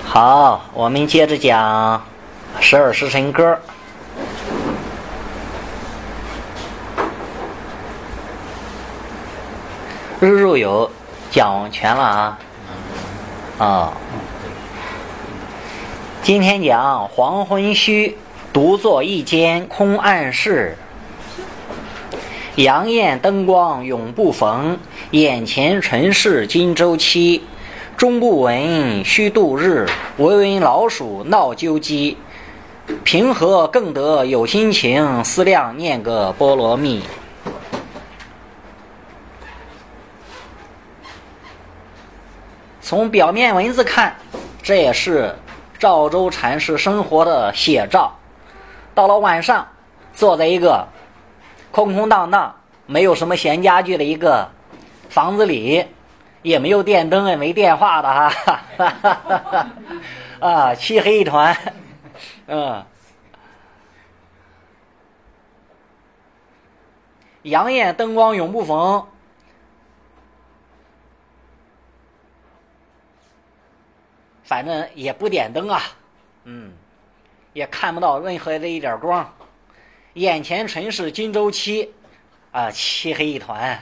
好，我们接着讲十二时辰歌。日入有讲全了啊。今天讲黄昏虚，独坐一间空暗室。阳焰灯光永不逢，眼前尘世今周期。终不闻虚度日，唯闻老鼠闹鸠鸡。平和更得有心情，思量念个波罗蜜。从表面文字看，这也是赵州禅师生活的写照。到了晚上，坐在一个空空荡荡没有什么闲家具的一个房子里，也没有电灯，也没电话的哈，啊，漆黑一团，阳焰灯光永不逢，反正也不点灯啊，也看不到任何的一点光，眼前尘世今周期，啊，漆黑一团，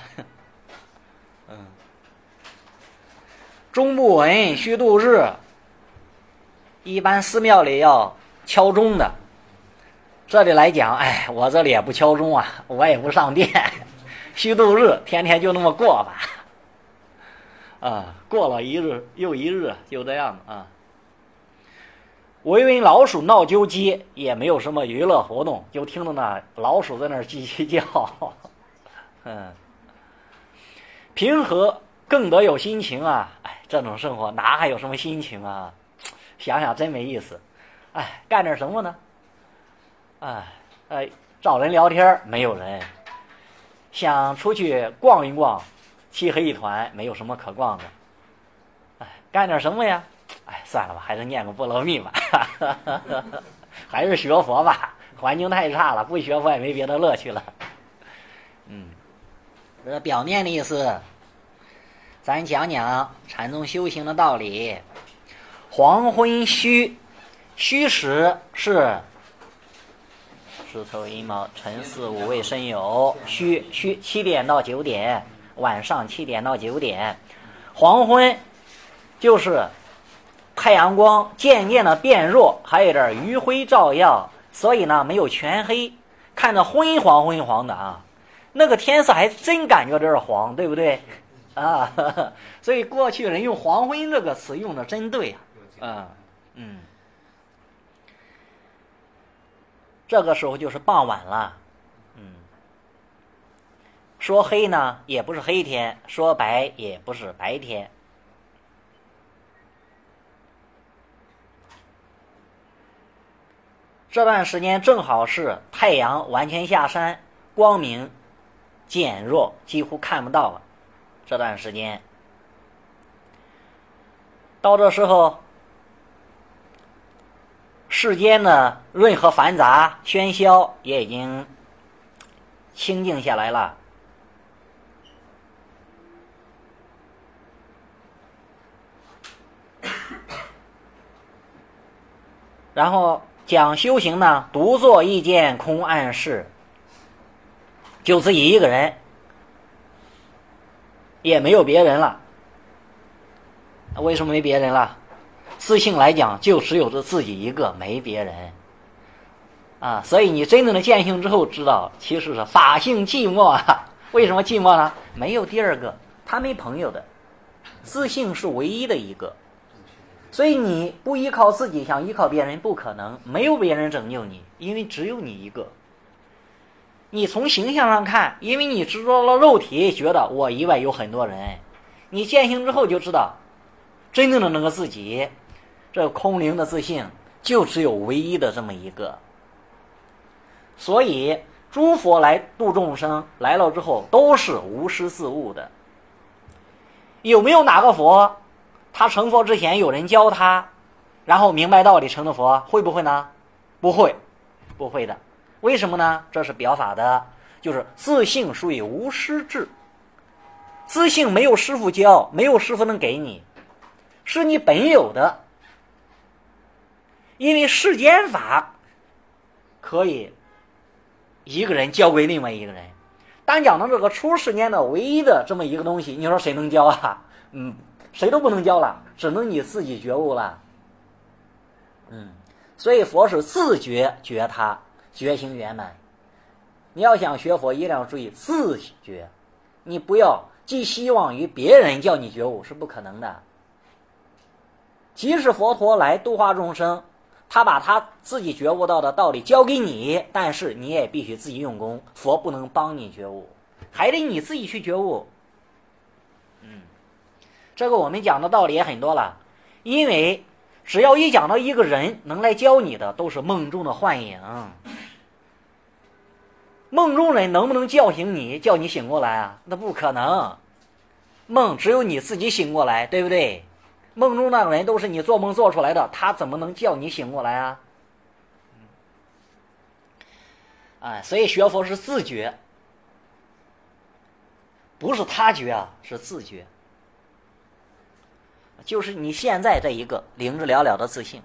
钟不闻虚度日，一般寺庙里要敲钟的，这里来讲，我这里也不敲钟啊，我也不上殿，虚度日，天天就那么过吧，过了一日又一日，就这样啊。唯闻老鼠闹鸠鸡，也没有什么娱乐活动，就听着那老鼠在那儿叽叽叫，平和更得有心情啊！这种生活哪还有什么心情啊？想想真没意思。干点什么呢？找人聊天没有人，想出去逛一逛，漆黑一团，没有什么可逛的。干点什么呀？算了吧，还是念个波罗蜜吧，还是学佛吧，环境太差了，不学佛也没别的乐趣了。这表面的意思。咱讲讲禅宗修行的道理。黄昏虚，虚时是十丑寅卯辰巳午未申酉，虚7点到9点，晚上7点到9点。黄昏就是太阳光渐渐的变弱，还有点余晖照耀，所以呢没有全黑，看着昏黄的啊，那个天色还真感觉这是黄，对不对？所以过去人用黄昏这个词用的真对这个时候就是傍晚了，说黑呢也不是黑天，说白也不是白天。这段时间正好是太阳完全下山，光明减弱，几乎看不到了。这段时间到这时候，世间的任何繁杂喧嚣也已经清静下来了。然后讲修行呢，独坐一间空暗室，就自己一个人，也没有别人了。为什么没别人了？自性来讲就只有自己一个，没别人所以你真正的见性之后知道，其实是法性寂寞啊。为什么寂寞呢？没有第二个，他没朋友的，自性是唯一的一个，所以你不依靠自己，想依靠别人不可能，没有别人拯救你，因为只有你一个。你从形象上看，因为你执着了肉体，觉得我以外有很多人，你见性之后就知道，真正的那个自己，这空灵的自性就只有唯一的这么一个。所以诸佛来度众生，来了之后都是无师自悟的。有没有哪个佛他成佛之前有人教他，然后明白道理成的佛？会不会呢？不会的。为什么呢？这是表法的，就是自性属于无师智，自性没有师父教，没有师父能给你，是你本有的， 因为世间法可以一个人教给另外一个人，单讲的这个出世间的唯一的这么一个东西，你说谁能教啊？谁都不能教了，只能你自己觉悟了。所以佛是自觉觉他，觉行圆满。你要想学佛，一定要注意自觉，你不要寄希望于别人叫你觉悟，是不可能的。即使佛陀来度化众生，他把他自己觉悟到的道理教给你，但是你也必须自己用功，佛不能帮你觉悟，还得你自己去觉悟。这个我们讲的道理也很多了，因为只要一讲到一个人能来教你的，都是梦中的幻影。梦中人能不能叫醒你，叫你醒过来啊？那不可能，梦只有你自己醒过来，对不对？梦中那个人都是你做梦做出来的，他怎么能叫你醒过来啊？所以学佛是自觉，不是他觉啊，是自觉。就是你现在这一个灵之了了的自信，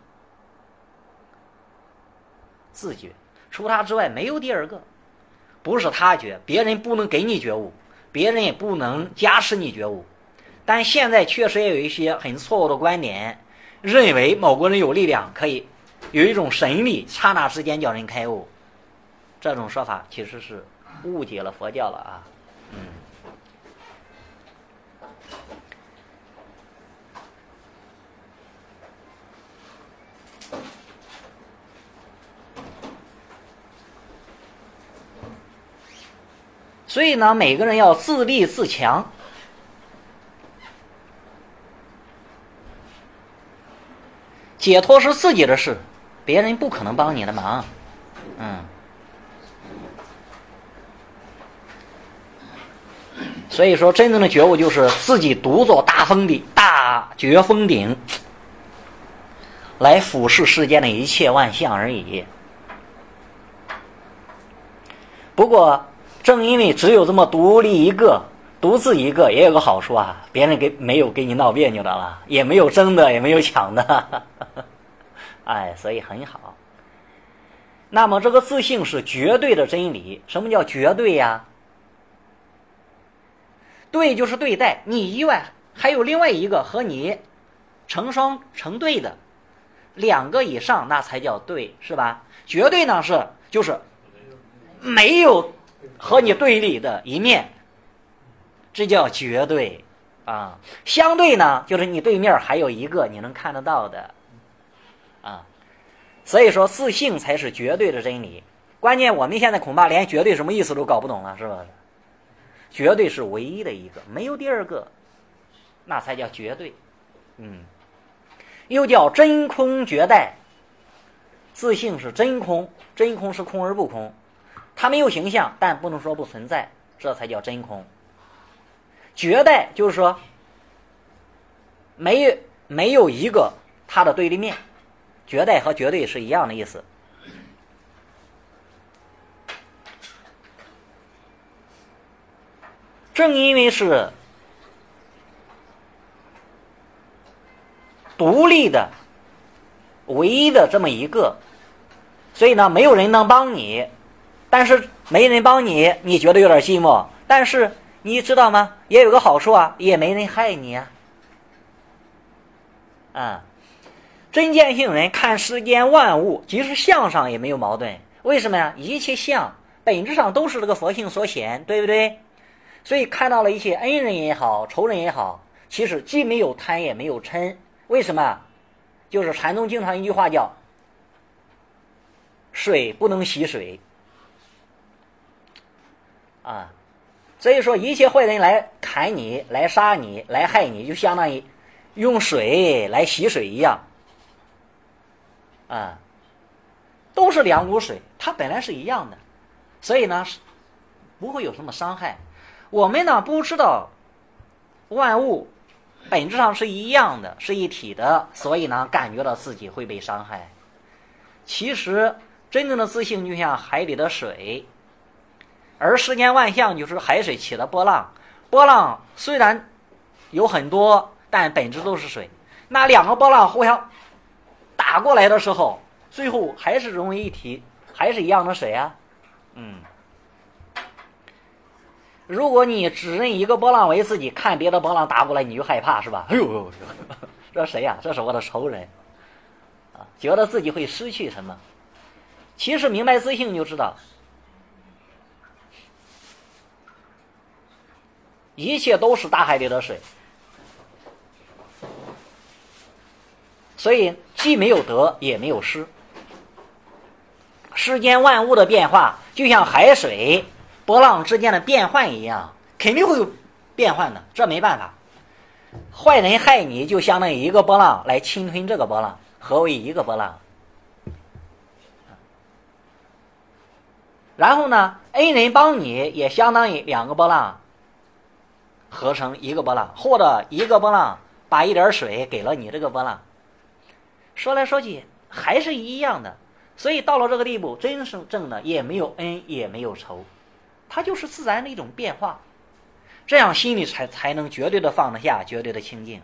自觉，除他之外没有第二个。不是他觉，别人不能给你觉悟，别人也不能加持你觉悟。但现在确实也有一些很错误的观点，认为某个人有力量，可以有一种神力，刹那之间叫人开悟。这种说法其实是误解了佛教了啊。所以呢，每个人要自立自强。解脱是自己的事，别人不可能帮你的忙。所以说，真正的觉悟就是自己独坐大觉峰顶，来俯视世间的一切万象而已。不过，正因为只有这么独立一个、独自一个，也有个好处啊，别人没有给你闹别扭的了，也没有争的，也没有抢的，所以很好。那么这个自性是绝对的真理。什么叫绝对呀？对就是对待，你以外还有另外一个和你成双成对的，两个以上那才叫对，是吧？绝对呢就是没有和你对立的一面，这叫绝对啊。相对呢，就是你对面还有一个你能看得到的啊。所以说自性才是绝对的真理。关键我们现在恐怕连绝对什么意思都搞不懂了，是吧？绝对是唯一的一个，没有第二个，那才叫绝对。又叫真空绝代。自性是真空，真空是空而不空，它没有形象，但不能说不存在，这才叫真空。绝代就是说没有一个它的对立面，绝代和绝对是一样的意思。正因为是独立的唯一的这么一个，所以呢没有人能帮你，但是没人帮你，你觉得有点寂寞，但是你知道吗，也有个好处啊，也没人害你啊。真见性人看世间万物，即使相上也没有矛盾。为什么呀？一切相本质上都是这个佛性所显，对不对？所以看到了一切恩人也好，仇人也好，其实既没有贪也没有嗔。为什么？就是禅宗经常一句话叫水不能洗水啊。所以说一切坏人来砍你，来杀你，来害你，就相当于用水来洗水一样啊，都是两股水，它本来是一样的，所以呢不会有什么伤害。我们呢不知道万物本质上是一样的，是一体的，所以呢感觉到自己会被伤害。其实真正的自性就像海里的水，而世间万象就是海水起的波浪，波浪虽然有很多，但本质都是水。那两个波浪互相打打过来的时候，最后还是融为一体，还是一样的水啊。如果你只认一个波浪为自己，看别的波浪打过来你就害怕是吧？哎呦，这谁呀？这是我的仇人啊！觉得自己会失去什么？其实明白自性就知道，一切都是大海里的水，所以既没有得也没有失。世间万物的变化就像海水波浪之间的变换一样，肯定会有变换的，这没办法。坏人害你就相当于一个波浪来侵吞这个波浪。何为一个波浪？然后呢，恩人帮你也相当于两个波浪合成一个波浪，或者一个波浪把一点水给了你这个波浪，说来说去还是一样的。所以到了这个地步，真正的也没有恩也没有仇，它就是自然的一种变化，这样心里才能绝对的放得下，绝对的清净。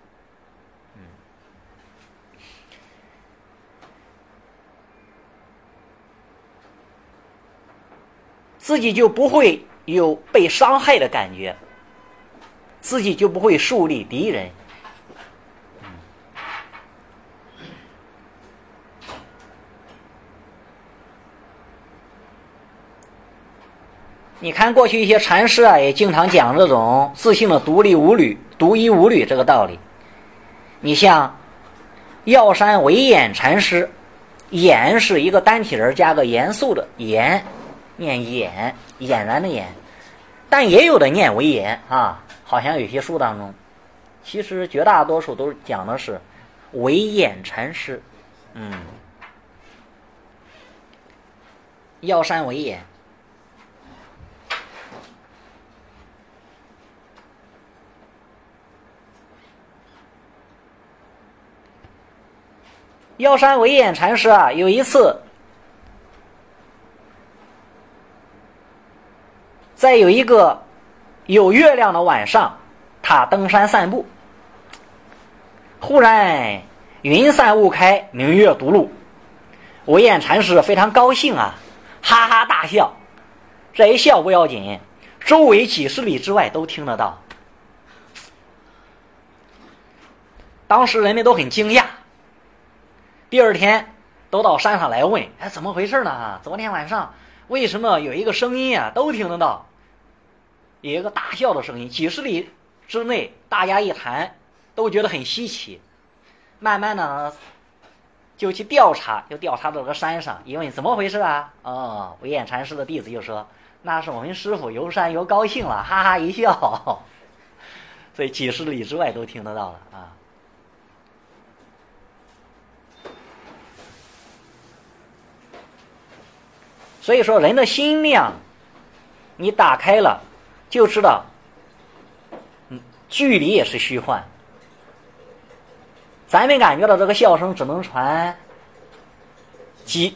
自己就不会有被伤害的感觉，自己就不会树立敌人。你看过去一些禅师啊，也经常讲这种自性的独一无虑这个道理。你像药山惟偃禅师，偃是一个单体人加个严肃的严，念偃，俨然的俨，但也有的念惟偃啊，好像有些书当中，其实绝大多数都讲的是惟偃禅师。药山惟偃。药山惟偃禅师啊，有一次在有一个有月亮的晚上，他登山散步，忽然云散雾开，明月独露。惟偃禅师非常高兴啊，哈哈大笑。这一笑不要紧，周围几十里之外都听得到。当时人们都很惊讶，第二天都到山上来问，怎么回事呢？昨天晚上为什么有一个声音啊，都听得到，有一个大笑的声音，几十里之内大家一谈都觉得很稀奇。慢慢的呢就去调查，就调查到这个山上，一问怎么回事啊？惟偃禅师的弟子就说，那是我们师父游山游高兴了，哈哈一笑。所以几十里之外都听得到了啊。所以说人的心量你打开了就知道，距离也是虚幻。咱们感觉到这个笑声只能传几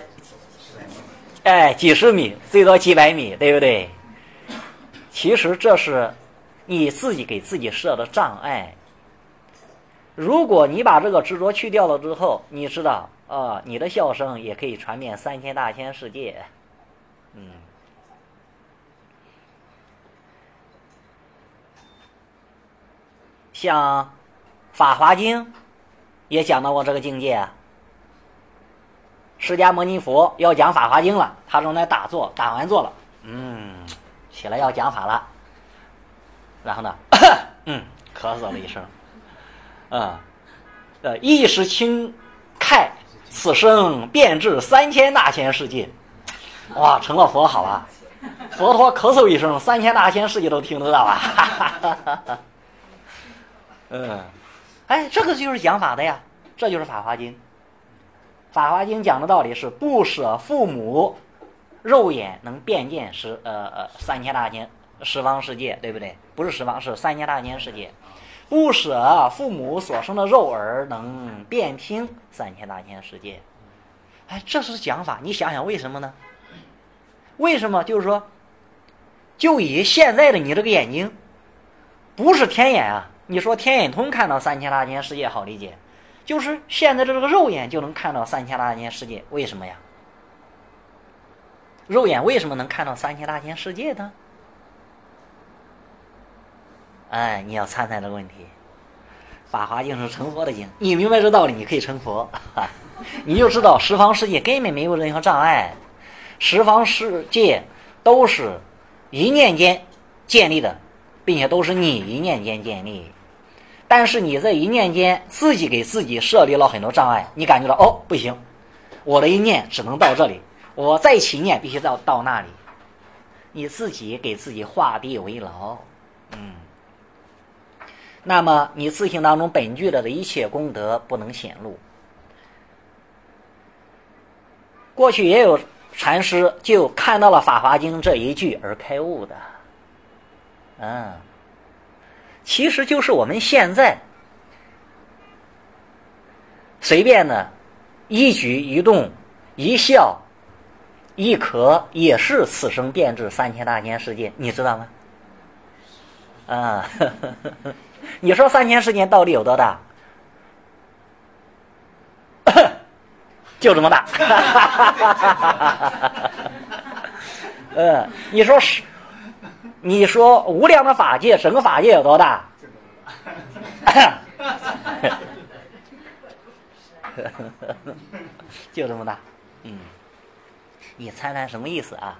十米，最多几百米，对不对？其实这是你自己给自己设的障碍。如果你把这个执着去掉了之后，你知道你的笑声也可以传遍3000大千世界。像《法华经》也讲到过这个境界啊。释迦牟尼佛要讲《法华经》了，他正在打坐，打完坐了，起来要讲法了，然后呢，咳嗽了一声，意识清开，此生遍至3000大千世界。哇，成了佛好啊！佛陀咳嗽一声，3000大千世界都听得到啊！这个就是讲法的呀，这就是《法华经》。《法华经》讲的道理是不舍父母，肉眼能遍见3000大千十方世界，对不对？不是十方，是3000大千世界。不舍父母所生的肉耳能遍听3000大千世界。这是讲法，你想想为什么呢？为什么？就是说，就以现在的你这个眼睛，不是天眼啊。你说天眼通看到3000大千世界好理解， 就是现在这个肉眼就能看到3000大千世界，为什么呀？肉眼为什么能看到3000大千世界呢？哎，你要参这个问题。法华经是成佛的经，你明白这道理，你可以成佛，你就知道十方世界根本没有任何障碍，十方世界都是一念间建立的，并且都是你一念间建立。但是你在一念间自己给自己设立了很多障碍，你感觉到哦不行，我的一念只能到这里，我再起念必须到那里，你自己给自己画地为牢。那么你自性当中本具的一切功德不能显露。过去也有禅师就看到了《法华经》这一句而开悟的，其实就是我们现在随便的一举一动一笑一咳也是此生变至3000大千世界，你知道吗？你说3000世界到底有多大？就这么大。你说无量的法界，整个法界有多大？就这么大。你猜猜什么意思啊？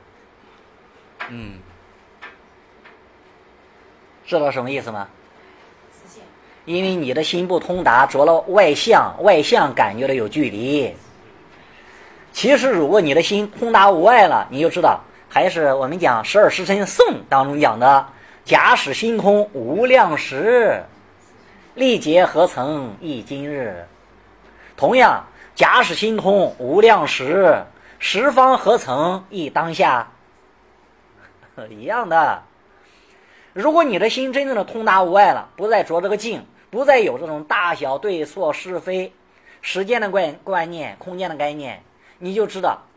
知道什么意思吗？因为你的心不通达，着了外相，外相感觉到有距离。其实如果你的心通达无碍了，你就知道，还是我们讲12时辰颂当中讲的假使心空无量时，历劫何曾忆今日。同样，假使心空无量时，十方何曾忆当下。一样的，如果你的心真正的通达无碍了，不再着这个境，不再有这种大小对错是非时间的观念空间的概念，你就知道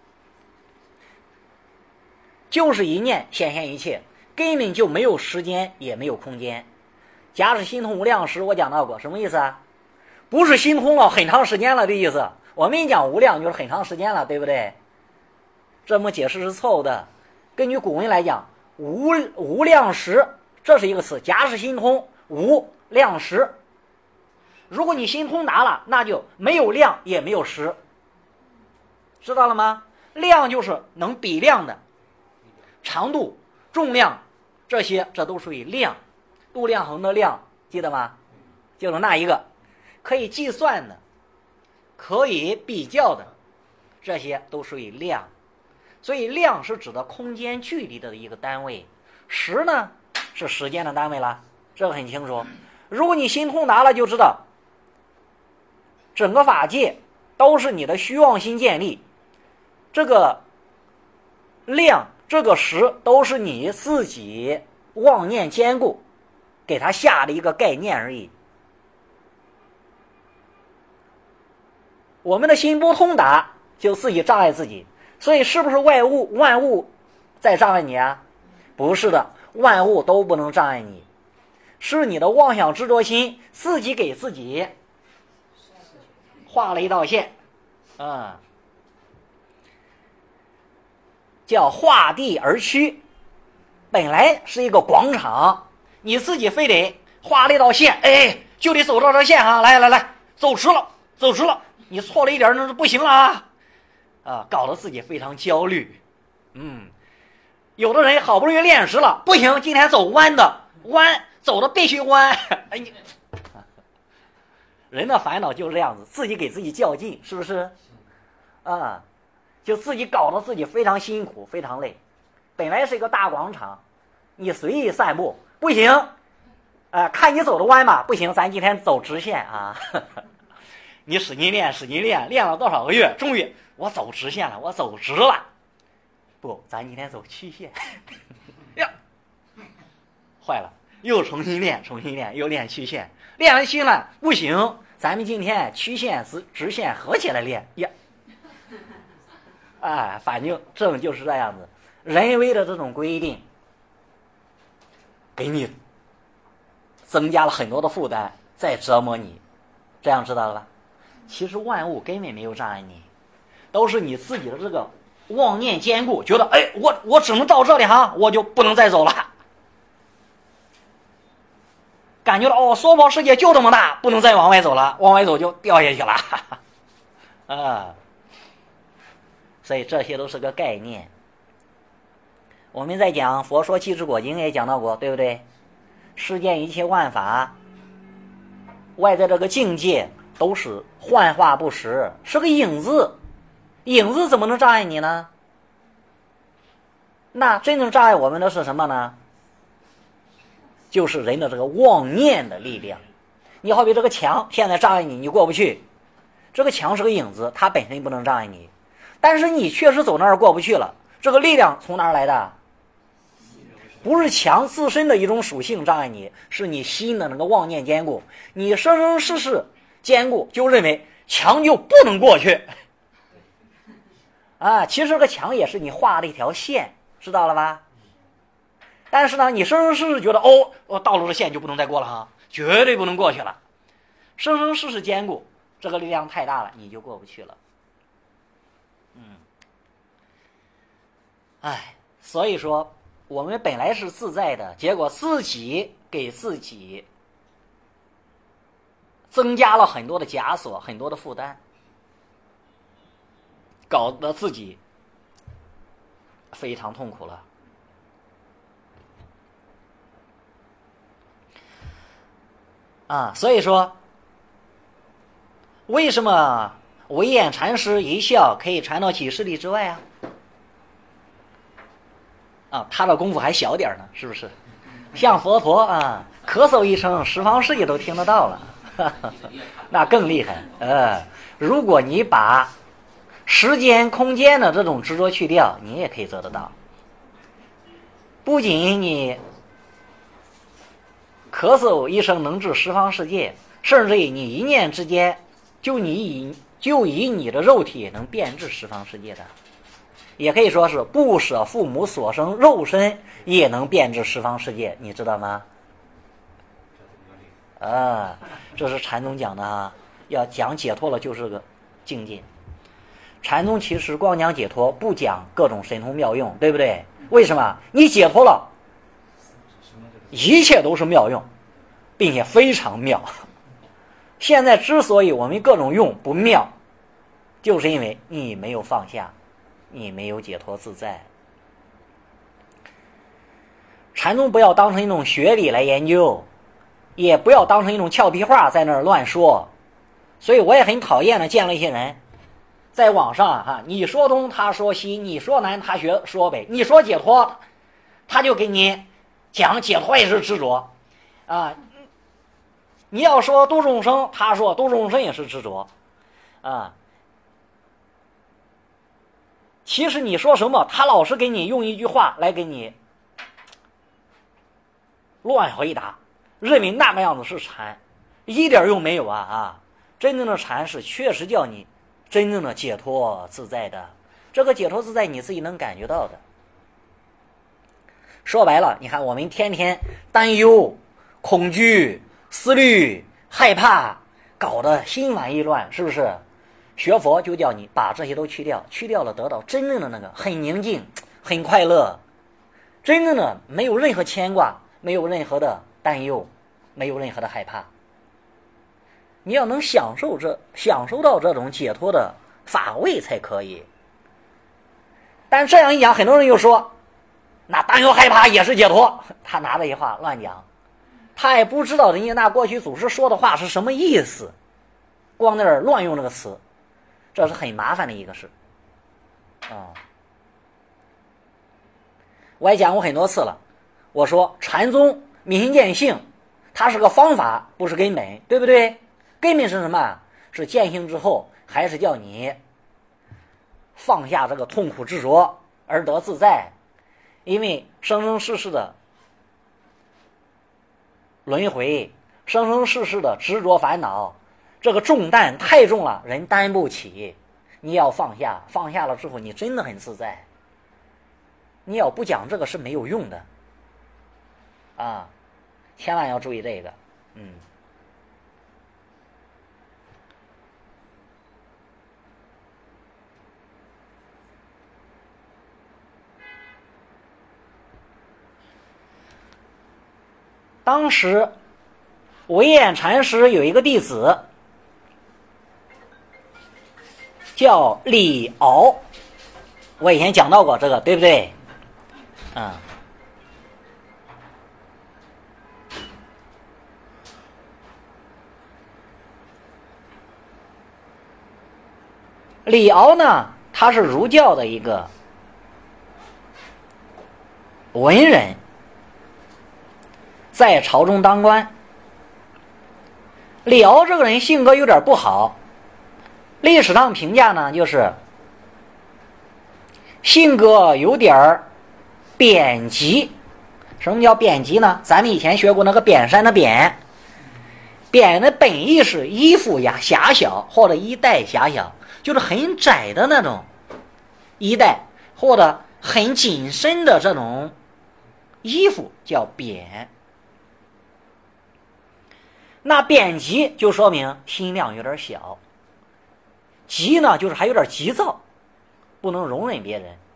就是一念显现一切，根本就没有时间也没有空间。假使心通无量时，我讲到过什么意思啊？不是心通了很长时间了的意思，我们讲无量就是很长时间了，对不对？这么解释是错误的。根据古文来讲，无量时这是一个词，假使心通无量时，如果你心通达了，那就没有量也没有时，知道了吗？量就是能比量的，长度重量这些，这都属于量，度量衡的量，记得吗？就是那一个可以计算的可以比较的，这些都属于量。所以量是指的空间距离的一个单位，时呢是时间的单位啦，这个很清楚。如果你心通达了，就知道整个法界都是你的虚妄心建立，这个量这个时都是你自己妄念坚固给它下的一个概念而已。我们的心不通达，就自己障碍自己。所以是不是万物在障碍你啊？不是的，万物都不能障碍你，是你的妄想执着心自己给自己画了一道线，叫画地而趋。本来是一个广场，你自己非得画了一道线，就得走到这线上，来，走直了，你错了一点那就不行了搞得自己非常焦虑。有的人好不容易练实了，不行，今天走弯走的必须弯。人的烦恼就是这样子，自己给自己较劲，是不是？就自己搞得自己非常辛苦，非常累。本来是一个大广场，你随意散步不行，看你走的弯嘛，不行，咱今天走直线啊。你使劲练，练了多少个月，终于我走直线了，我走直了。不，咱今天走曲线。呀，坏了，又重新练，又练曲线，练完曲了，不行，咱们今天曲线直线合起来练呀。反正就是这样子，人为的这种规定，给你增加了很多的负担，在折磨你， 这样知道了吧？其实万物根本没有障碍你，都是你自己的这个妄念坚固，觉得哎，我只能到这里哈，我就不能再走了。感觉到哦，娑婆世界就这么大，不能再往外走了，往外走就掉下去了。啊，所以这些都是个概念。我们在讲《佛说七支果经》也讲到过，对不对？世间一切万法，外在这个境界都是幻化不实，是个影子。影子怎么能障碍你呢？那真正障碍我们的是什么呢？就是人的这个妄念的力量。你好比这个墙现在障碍你，你过不去。这个墙是个影子，它本身不能障碍你，但是你确实走那儿过不去了。这个力量从哪儿来的？不是墙自身的一种属性障碍你，是你心的那个妄念坚固。你生生世世坚固，就认为墙就不能过去。啊，其实这个墙也是你画的一条线，知道了吧？但是呢，你生生世世觉得我到了这线就不能再过了哈，绝对不能过去了。生生世世坚固，这个力量太大了，你就过不去了。所以说我们本来是自在的，结果自己给自己增加了很多的枷锁，很多的负担，搞得自己非常痛苦了。所以说为什么唯眼禅师一笑可以传到几十里之外他的功夫还小点呢，是不是？像佛陀咳嗽一声，十方世界都听得到了，那更厉害。如果你把时间空间的这种执着去掉，你也可以做得到。不仅你咳嗽一声能治十方世界，甚至于你一念之间，就以你的肉体能变治十方世界的，也可以说是不舍父母所生肉身也能变治十方世界，你知道吗？这是禅宗讲的要讲解脱了就是个境界。禅宗其实光讲解脱，不讲各种神通妙用，对不对？为什么？你解脱了，一切都是妙用，并且非常妙。现在之所以我们各种用不妙，就是因为你没有放下，你没有解脱自在。禅宗不要当成一种学理来研究，也不要当成一种俏皮话在那儿乱说。所以我也很讨厌的见了一些人在网上你说东他说西，你说南他说北，你说解脱他就给你讲解脱也是执着你要说度众生，他说度众生也是执着其实你说什么，他老是给你用一句话来给你乱回答，认为那个样子是禅，一点用没有真正的禅是确实叫你真正的解脱自在的，这个解脱自在你自己能感觉到的。说白了，你看我们天天担忧、恐惧、思虑、害怕，搞得心烦意乱，是不是？学佛就叫你把这些都去掉，去掉了得到真正的那个很宁静、很快乐，真正的没有任何牵挂，没有任何的担忧，没有任何的害怕。你要能享受到这种解脱的法味才可以。但这样一讲，很多人又说那担忧害怕也是解脱，他拿这些话乱讲，他也不知道人家那过去祖师说的话是什么意思，光在这儿乱用这个词，这是很麻烦的一个事我也讲过很多次了，我说禅宗明心见性，它是个方法，不是根本，对不对？根本是什么？是见性之后，还是叫你放下这个痛苦执着而得自在。因为生生世世的轮回，生生世世的执着烦恼，这个重担太重了，人担不起。你要放下，放下了之后，你真的很自在。你要不讲这个是没有用的千万要注意这个当时唯眼禅师有一个弟子叫李敖，我以前讲到过这个，对不对？李敖呢，他是儒教的一个文人，在朝中当官。李敖这个人性格有点不好，历史上评价呢，就是性格有点贬极。什么叫贬极呢？咱们以前学过那个扁山的扁，扁的本意是衣服呀狭小，或者衣带狭小，就是很窄的那种衣带，或者很紧身的这种衣服叫扁。那贬极就说明心量有点小，急呢就是还有点急躁，不能容忍别人。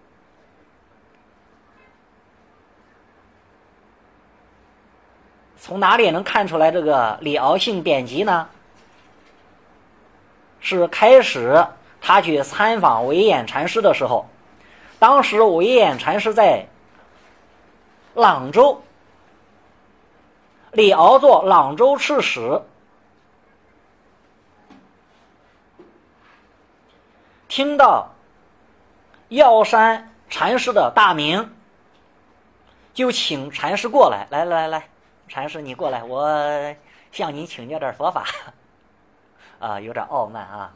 从哪里也能看出来这个李敖性贬极呢？是开始他去参访唯眼禅师的时候，当时唯眼禅师在朗州，李敖做朗州刺史，听到药山禅师的大名，就请禅师过来，来，禅师你过来，我向你请教点佛法。有点傲慢啊，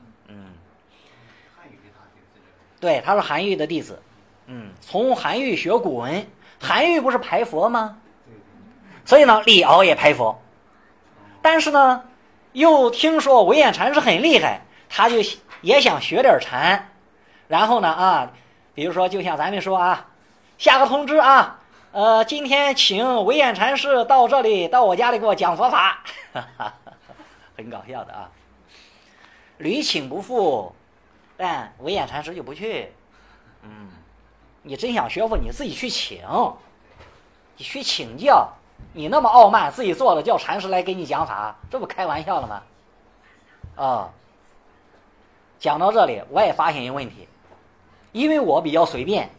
对，他是韩愈的弟子，从韩愈学古文，韩愈不是排佛吗？所以呢，李敖也排佛，但是呢，又听说唯眼禅师很厉害，他就也想学点禅，然后呢比如说就像咱们说下个通知今天请唯眼禅师到这里，到我家里给我讲佛法，很搞笑的屡请不赴，但唯眼禅师就不去。你真想学佛，你自己去请，你去请教，你那么傲慢，自己做了叫禅师来给你讲法，这不开玩笑了吗？讲到这里，我也发现一个问题，因为我比较随便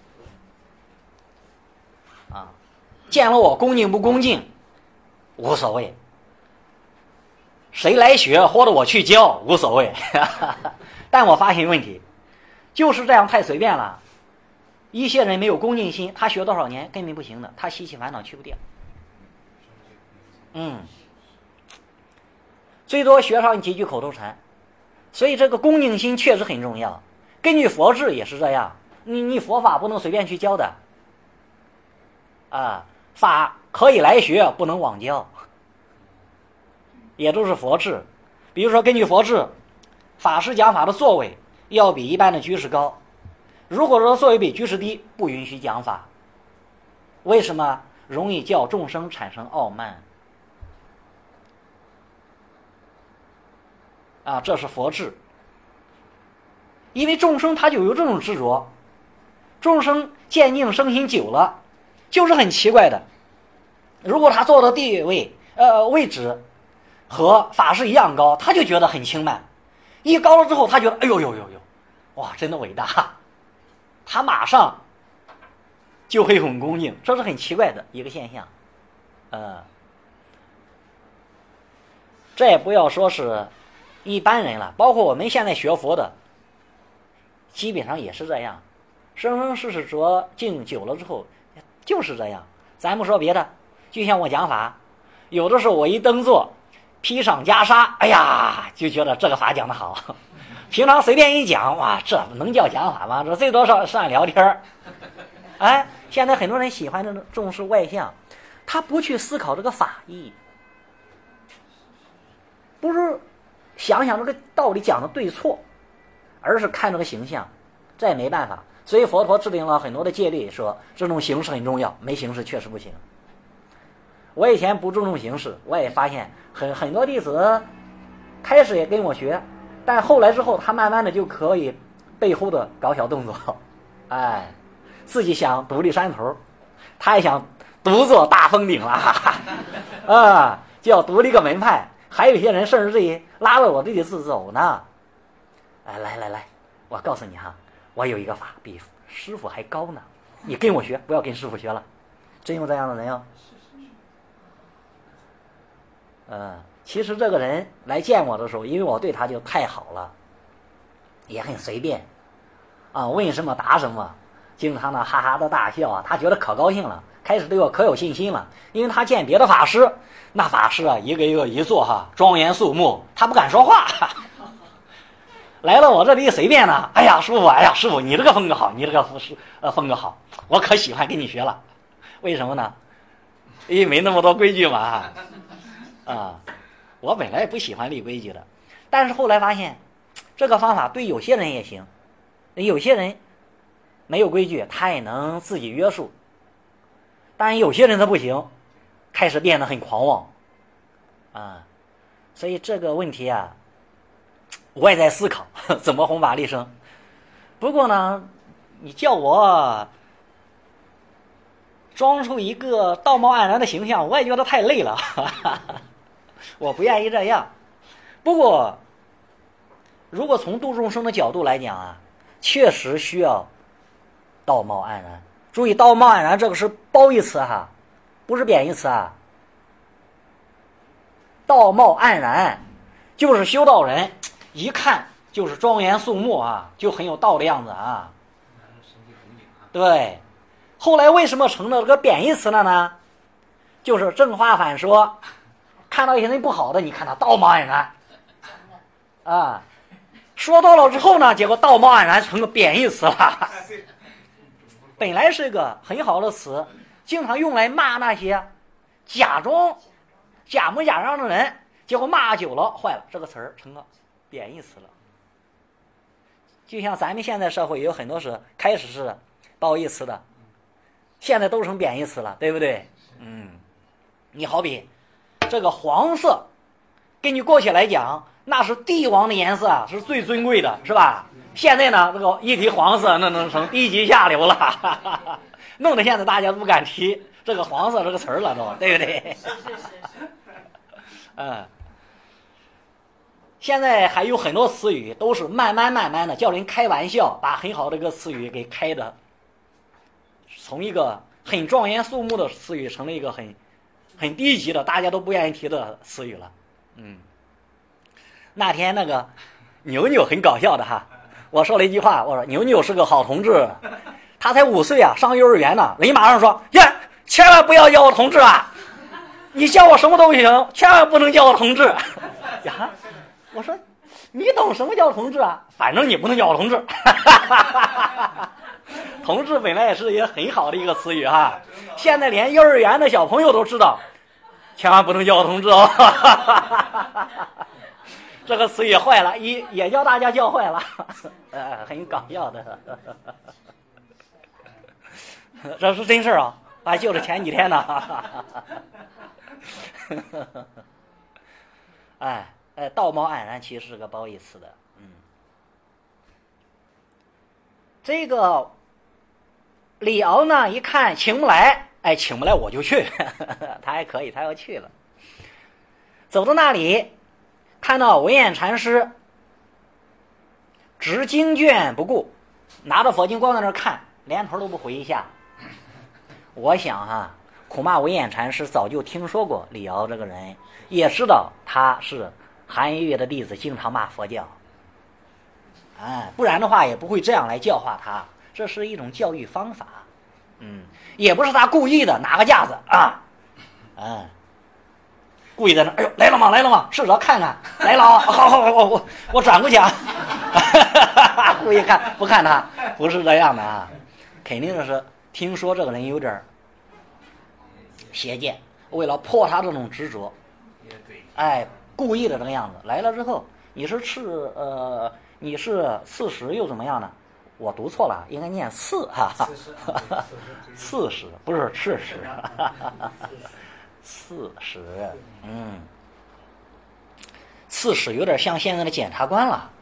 见了我恭敬不恭敬无所谓，谁来学或者我去教无所谓。但我发现问题，就是这样太随便了，一些人没有恭敬心，他学多少年根本不行的，他习气烦恼去不掉。最多学上几句口头禅。所以这个恭敬心确实很重要，根据佛制也是这样，你佛法不能随便去教的法可以来学，不能枉教，也都是佛制。比如说根据佛制，法师讲法的座位要比一般的居士高，如果说座位比居士低，不允许讲法。为什么？容易叫众生产生傲慢这是佛制。因为众生他就有这种执着，众生渐进生心久了，就是很奇怪的。如果他坐的地位位置和法师一样高，他就觉得很轻慢，一高了之后他觉得哎呦，哇，真的伟大，他马上就会很恭敬，这是很奇怪的一个现象。这也不要说是一般人了，包括我们现在学佛的基本上也是这样，生生世世着境久了之后就是这样。咱不说别的，就像我讲法，有的时候我一登座披上袈裟，哎呀就觉得这个法讲得好，平常随便一讲，哇，这能叫讲法吗？这最多是算聊天现在很多人喜欢这种重视外相，他不去思考这个法义，不是想想这个道理讲的对错，而是看这个形象，这也没办法。所以佛陀制定了很多的戒律，说这种形式很重要，没形式确实不行。我以前不注重形式，我也发现很多弟子开始也跟我学，但后来之后他慢慢的就可以背后的搞小动作，自己想独立山头，他也想独坐大峰顶了，啊，叫独立个门派。还有一些人甚至于拉着我弟弟走呢。来，我告诉你哈，我有一个法比师傅还高呢，你跟我学，不要跟师傅学了。真有这样的人哦。其实这个人来见我的时候，因为我对他就太好了，也很随便，问什么答什么，经常呢哈哈的大笑啊，他觉得可高兴了，开始对我可有信心了。因为他见别的法师，那法师啊一个一个一坐哈，庄严肃穆，他不敢说话。来了我这里随便呢，哎呀师傅，你这个风格好，你这个风格好，我可喜欢跟你学了。为什么呢？因为没那么多规矩嘛。我本来也不喜欢立规矩的，但是后来发现这个方法对有些人也行，有些人没有规矩他也能自己约束，但有些人他不行，开始变得很狂妄所以这个问题啊，我也在思考怎么弘法利生。不过呢，你叫我装出一个道貌岸然的形象，我也觉得太累了。我不愿意这样。不过如果从度众生的角度来讲啊，确实需要道貌岸然。注意，道貌岸然这个是褒义词哈，不是贬义词啊。道貌岸然就是修道人一看就是庄严肃穆啊，就很有道的样子啊。对，后来为什么成了这个贬义词了呢？就是正话反说，看到一些人不好的，你看他道貌岸然说到了之后呢，结果道貌岸然成了贬义词了。本来是一个很好的词，经常用来骂那些假模假样的人，结果骂久了坏了，这个词儿成了贬义词了。就像咱们现在社会有很多是开始是褒义词的，现在都成贬义词了，对不对？你好比这个黄色，根据过去来讲，那是帝王的颜色啊，是最尊贵的，是吧？现在呢，这个一提黄色，那能成低级下流了，弄得现在大家都不敢提这个黄色这个词儿了，都对不对？现在还有很多词语都是慢慢的叫人开玩笑，把很好的一个词语给开的，从一个很庄严肃穆的词语成了一个很低级的，大家都不愿意提的词语了。那天那个牛牛很搞笑的哈，我说了一句话，我说牛牛是个好同志，他才5岁啊，上幼儿园呢。人马上说呀，千万不要叫我同志啊，你叫我什么都行，千万不能叫我同志呀。我说你懂什么叫同志啊？反正你不能叫我同志。同志本来也是一个很好的一个词语哈，现在连幼儿园的小朋友都知道，千万不能叫我同志哦。这个词语坏了，也叫大家教坏了，很搞笑的。这是真事啊，就是前几天呢。道貌岸然其实是个褒义词的。这个李敖呢一看请不来，请不来我就去。他还可以，他要去了。走到那里看到文彦禅师执经卷不顾，拿着佛经光在那儿看，连头都不回一下。我想恐怕文彦禅师早就听说过李敖这个人，也知道他是韩愈的弟子，经常骂佛教，不然的话也不会这样来教化他，这是一种教育方法。也不是他故意的拿个架子故意在那，哎呦来了吗？试着看看来了好，我转过去啊。故意不看他，不是这样的啊，肯定是听说这个人有点邪见，为了破他这种执着，故意的这个样子。来了之后，你是刺史又怎么样呢？我读错了，应该念刺刺史不是刺史。刺史，刺史有点像现在的检察官了。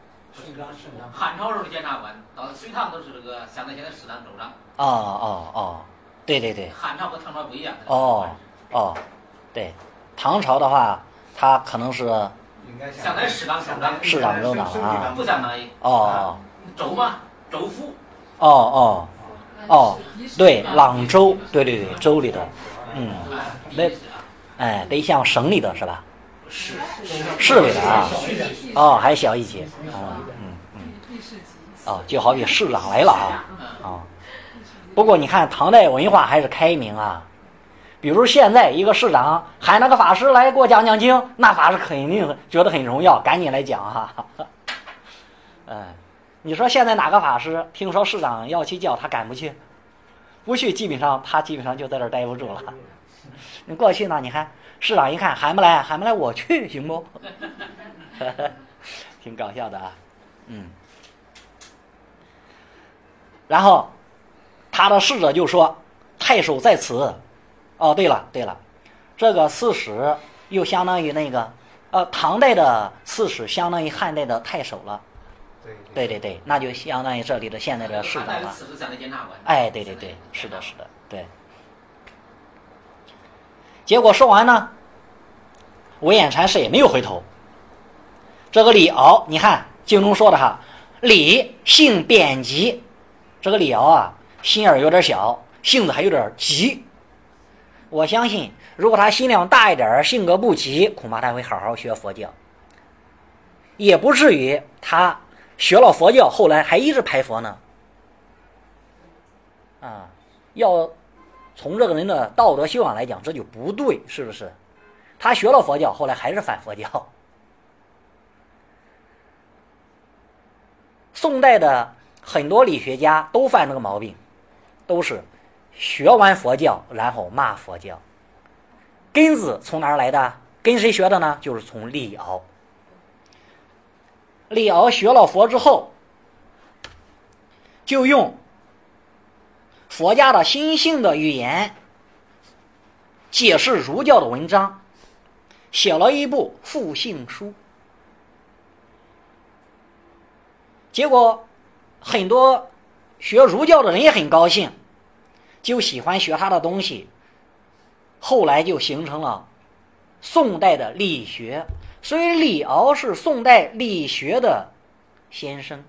汉朝时候的检察官，到隋唐都是这个，像现在适当州长。 对对对。 汉朝和唐朝不一样。 哦，对，唐朝的话，它可能是相当于市长州长。 市长州长啊。 不相当于。州嘛，州府。 对，朗州，对对对，州里的，得像省里的是吧？市里的啊，还小一些，就好比市长来了啊。不过你看唐代文化还是开明啊，比如现在一个市长喊那个法师来给我讲讲经，那法师肯定觉得很荣耀，赶紧来讲啊。你说现在哪个法师听说市长要去教，他敢不去？不去，他基本上就在这儿待不住了。你过去呢，你看市长一看喊不来，我去行不？挺搞笑的啊。然后他的侍者就说：“太守在此。”对了，这个刺史又相当于那个唐代的刺史相当于汉代的太守了。对，那就相当于这里的现在的市长了。对，是的，对。结果说完呢，韦衍禅师也没有回头。这个李敖，你看经中说的哈，李性扁急，这个李敖啊，心眼有点小，性子还有点急。我相信，如果他心量大一点，性格不急，恐怕他会好好学佛教，也不至于他学了佛教后来还一直排佛呢。要从这个人的道德修养来讲，这就不对，是不是？他学了佛教后来还是反佛教。宋代的很多理学家都犯这个毛病，都是学完佛教然后骂佛教。根子从哪儿来的？跟谁学的呢？就是从李敖。李敖学了佛之后，就用佛家的心性的语言解释儒教的文章，写了一部复性书。结果很多学儒教的人也很高兴，就喜欢学他的东西，后来就形成了宋代的理学。所以李敖是宋代理学的先生。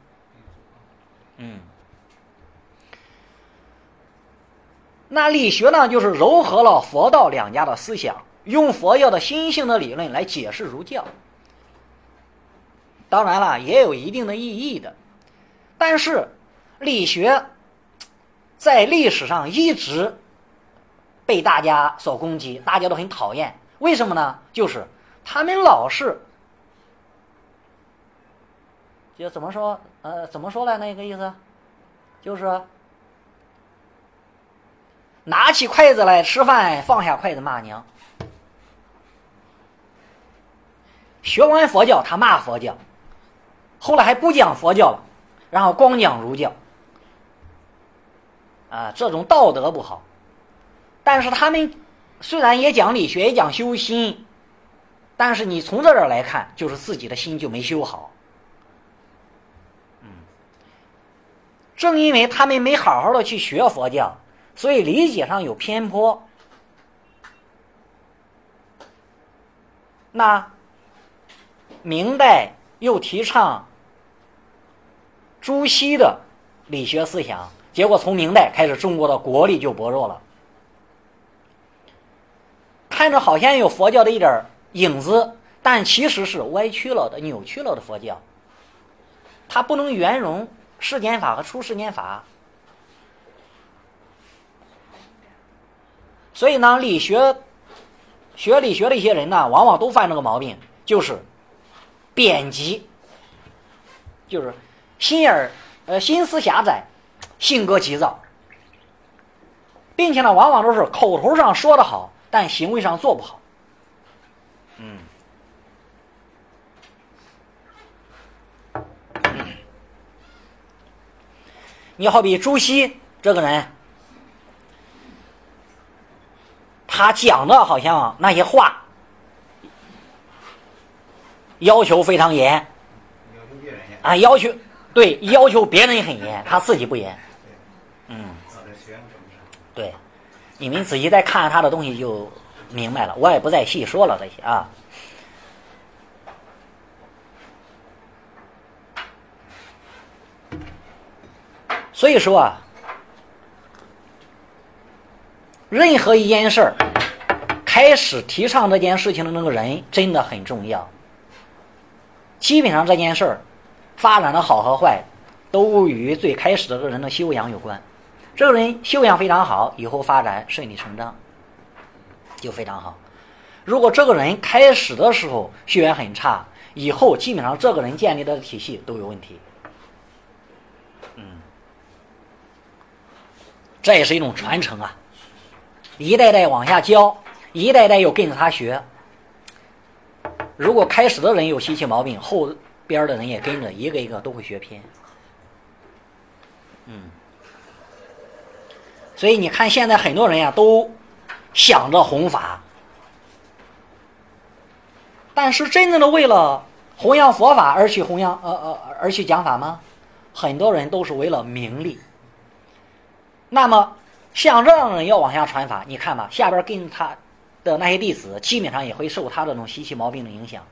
那理学呢，就是糅合了佛道两家的思想，用佛教的心性的理论来解释儒教。当然了，也有一定的意义的。但是理学在历史上一直被大家所攻击，大家都很讨厌。为什么呢？就是他们老是就怎么说来那个意思，就是拿起筷子来吃饭，放下筷子骂娘。学完佛教他骂佛教，后来还不讲佛教了，然后光讲儒教。这种道德不好。但是他们虽然也讲理学，也讲修心，但是你从这儿来看，就是自己的心就没修好。正因为他们没好好的去学佛教，所以理解上有偏颇。那明代又提倡朱熹的理学思想，结果从明代开始，中国的国力就薄弱了。看着好像有佛教的一点影子，但其实是歪曲了的、扭曲了的佛教。它不能圆融世间法和出世间法。所以呢，学理学的一些人呢，往往都犯这个毛病，就是贬极，就是心思狭窄，性格急躁，并且呢，往往都是口头上说得好，但行为上做不好。你好比朱熹这个人，他讲的好像那些话要求非常严，要求别人很严，他自己不严。对， 你们仔细再看看他的东西就明白了，我也不再细说了这些啊。所以说啊，任何一件事儿开始提倡这件事情的那个人真的很重要。基本上这件事儿发展的好和坏都与最开始的这个人的修养有关。这个人修养非常好，以后发展顺理成章就非常好。如果这个人开始的时候修养很差，以后基本上这个人建立的体系都有问题。这也是一种传承啊，一代代往下教，一代代又跟着他学。如果开始的人有习气毛病，后边的人也跟着一个一个都会学偏。所以你看现在很多人啊都想着弘法，但是真正的为了弘扬佛法而去弘扬而去讲法吗？很多人都是为了名利。那么像这样的人要往下传法，你看吧，下边跟他的那些弟子基本上也会受他这种习气毛病的影响。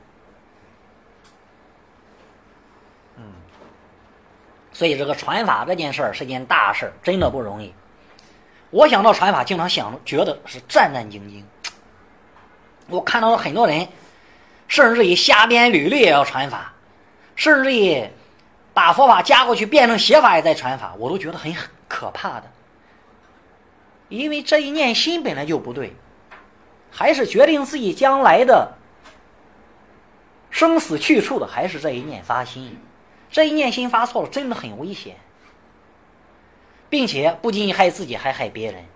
所以这个传法这件事儿是件大事，真的不容易。我想到传法，经常觉得是战战兢兢。我看到了很多人，甚至于瞎编履历也要传法，甚至于把佛法加过去变成邪法也在传法，我都觉得很可怕的。因为这一念心本来就不对，还是决定自己将来的生死去处的，还是这一念发心。这一念心发错了，真的很危险，并且不仅害自己，还害别人。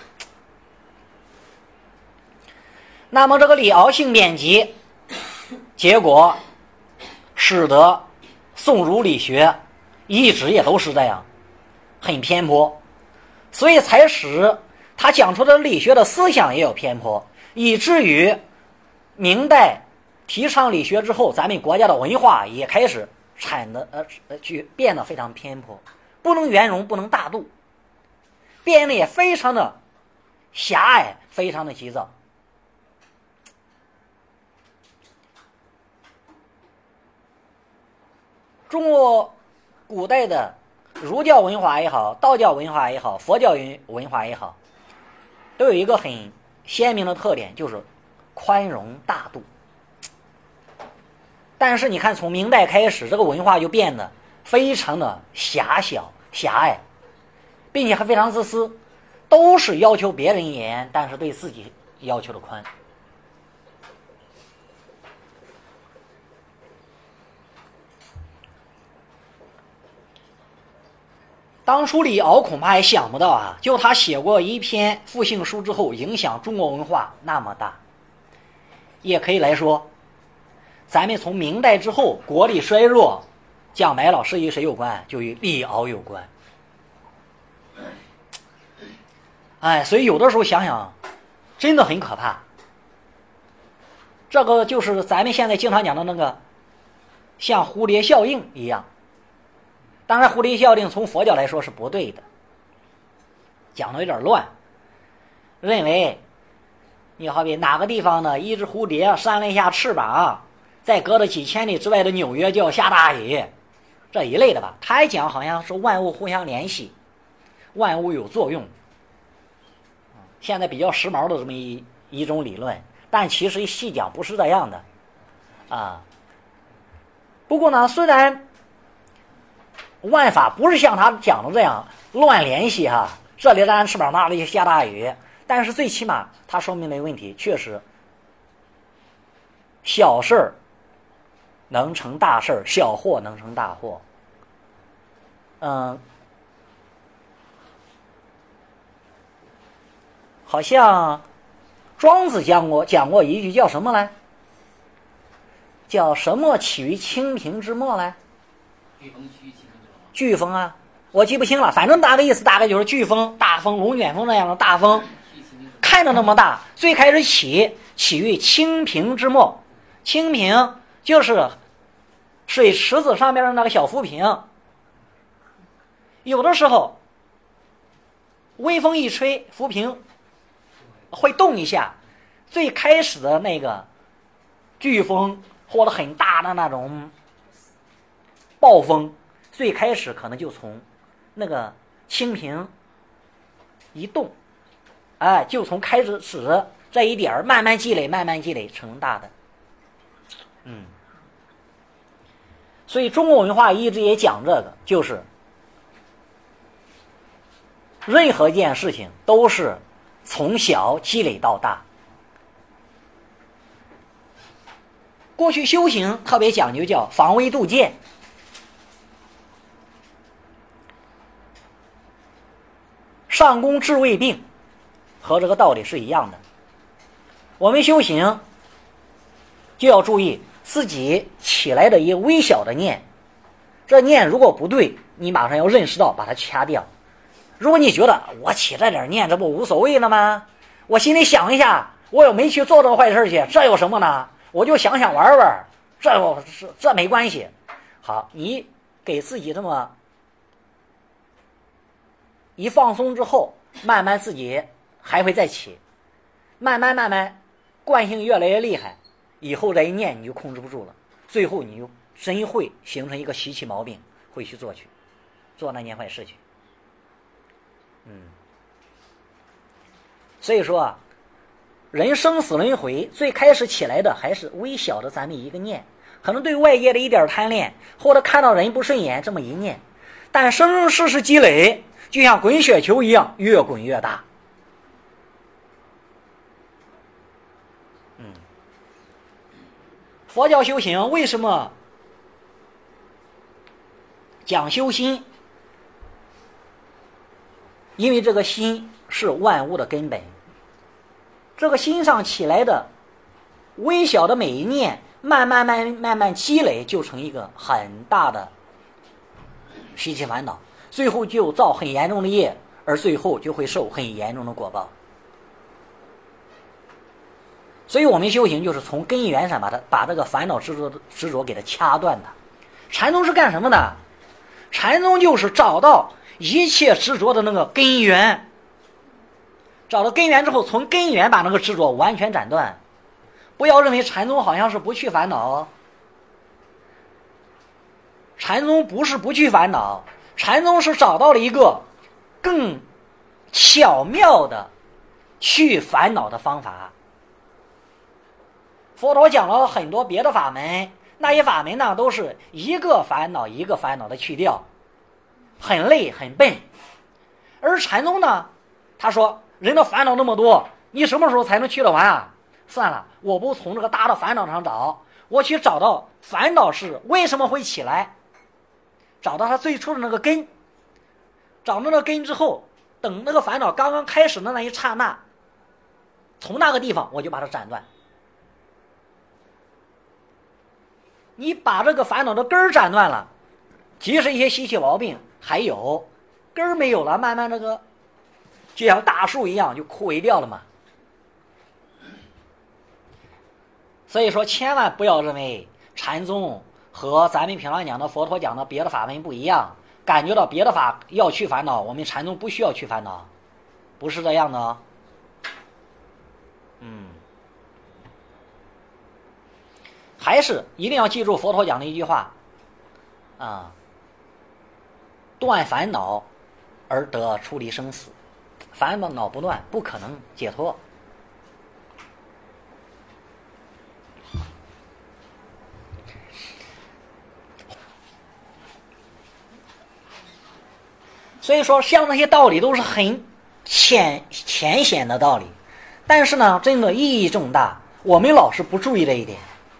那么这个李敖性变急，结果使得宋儒理学一直也都是这样，很偏颇，所以才使他讲出的理学的思想也有偏颇，以至于明代提倡理学之后，咱们国家的文化也开始去变得非常偏颇，不能圆融，不能大度，变得也非常的狭隘，非常的急躁。中国古代的儒教文化也好，道教文化也好，佛教文化也好，都有一个很鲜明的特点，就是宽容大度。但是你看从明代开始，这个文化就变得非常的狭小狭隘，并且还非常自私，都是要求别人严，但是对自己要求的宽。当初李敖恐怕也想不到啊，就他写过一篇复兴书之后，影响中国文化那么大。也可以来说，咱们从明代之后国力衰弱，讲白了是与谁有关？就与李敖有关。所以有的时候想想真的很可怕。这个就是咱们现在经常讲的那个像蝴蝶效应一样。当然蝴蝶效应从佛教来说是不对的，讲的有点乱，认为你好比哪个地方呢，一只蝴蝶扇了一下翅膀，在隔了几千里之外的纽约就要下大雨，这一类的吧。他还讲好像是万物互相联系，万物有作用，现在比较时髦的这么一种理论，但其实细讲不是这样的啊。不过呢，虽然万法不是像他讲的这样乱联系哈，这里扇翅膀那里下大雨，但是最起码他说明了问题，确实小事儿能成大事儿，小祸能成大祸。好像庄子讲过一句叫什么来？叫什么起于清平之末来？飓风啊，我记不清了，反正大概意思大概就是飓风、大风、龙卷风那样的大风，看着那么大，最开始起于清平之末。清平就是水池子上面的那个小浮萍，有的时候微风一吹，浮萍会动一下。最开始的那个飓风或者很大的那种暴风，最开始可能就从那个蜻蜓一动，就从开始这一点慢慢积累，慢慢积累成大的。所以中国文化一直也讲这个，就是任何一件事情都是从小积累到大。过去修行特别讲究叫防微杜渐，上工治未病，和这个道理是一样的。我们修行就要注意自己起来的一个微小的念，这念如果不对，你马上要认识到把它掐掉。如果你觉得我起了点念，这不无所谓了吗？我心里想一下，我又没去做这个坏事去，这有什么呢？我就想想玩玩，这没关系。好，你给自己这么一放松之后，慢慢自己还会再起，慢慢惯性越来越厉害，以后这一念你就控制不住了，最后你就真会形成一个习气毛病，会去做那件坏事去。所以说啊，人生死轮回最开始起来的还是微小的咱们一个念，可能对外界的一点贪恋，或者看到人不顺眼这么一念，但生生世世积累，就像滚雪球一样，越滚越大。佛教修行为什么讲修心？因为这个心是万物的根本，这个心上起来的微小的每一念，慢慢积累，就成一个很大的习气烦恼，最后就造很严重的业，而最后就会受很严重的果报。所以我们修行就是从根源上把这个烦恼执着给它掐断的。禅宗是干什么的？禅宗就是找到一切执着的那个根源，找到根源之后，从根源把那个执着完全斩断。不要认为禅宗好像是不去烦恼，禅宗不是不去烦恼，禅宗是找到了一个更巧妙的去烦恼的方法。佛陀讲了很多别的法门，那些法门呢都是一个烦恼一个烦恼的去掉，很累很笨。而禅宗呢，他说人的烦恼那么多，你什么时候才能去得完啊？算了，我不从这个大的烦恼上找，我去找到烦恼是为什么会起来，找到它最初的那个根，找到那个根之后，等那个烦恼刚刚开始的那一刹那，从那个地方我就把它斩断。你把这个烦恼的根儿斩断了，即使一些习气毛病还有，根儿没有了，慢慢这个就像大树一样就枯萎掉了嘛。所以说千万不要认为禅宗和咱们平常讲的佛陀讲的别的法门不一样，感觉到别的法要去烦恼，我们禅宗不需要去烦恼，不是这样的哦。还是一定要记住佛陀讲的一句话啊，断烦恼而得出离生死，烦恼不断不可能解脱。所以说像那些道理都是很浅显的道理，但是呢真的意义重大，我们老是不注意这一点。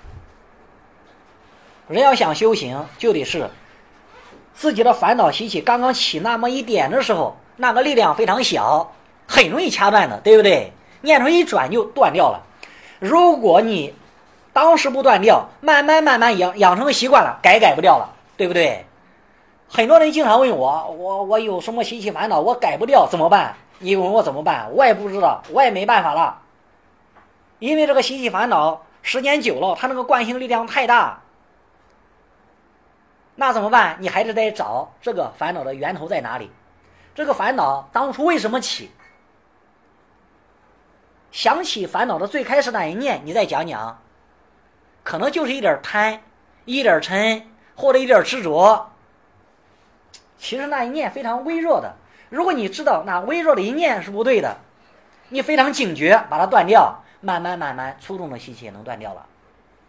人要想修行，就得是自己的烦恼习气刚刚起那么一点的时候，那个力量非常小，很容易掐断的，对不对？念头一转就断掉了。如果你当时不断掉，慢慢养成习惯了，改不掉了，对不对？很多人经常问我有什么习气烦恼，我改不掉怎么办？你问我怎么办，我也不知道，我也没办法了。因为这个习气烦恼时间久了，它那个惯性力量太大，那怎么办？你还是得找这个烦恼的源头在哪里，这个烦恼当初为什么起， 想起烦恼的最开始那一念，你再讲讲，可能就是一点贪，一点嗔，或者一点执着。其实那一念非常微弱的，如果你知道那微弱的一念是不对的，你非常警觉，把它断掉，慢慢粗重的习气也能断掉了。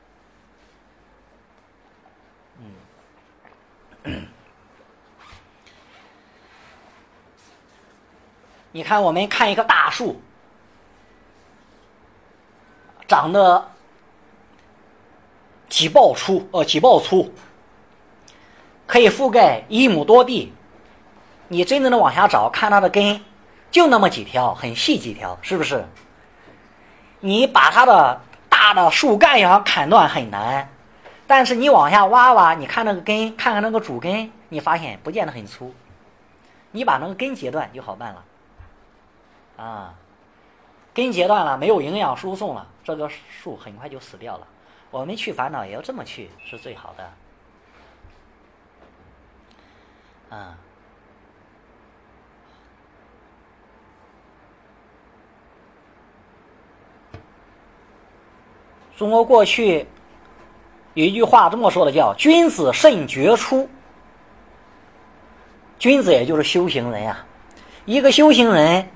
你看，我们看一棵大树，长得几抱粗，可以覆盖1亩多地。你真正的往下找，看它的根，就那么几条，很细几条，是不是？你把它的大的树干要砍断很难，但是你往下挖，你看那个根，看看那个主根，你发现不见得很粗，你把那个根截断就好办了。根截断了，没有营养输送了，这个树很快就死掉了。我们去烦恼也要这么去，是最好的。中国过去有一句话这么说的，叫君子慎觉出。君子也就是修行人啊，一个修行人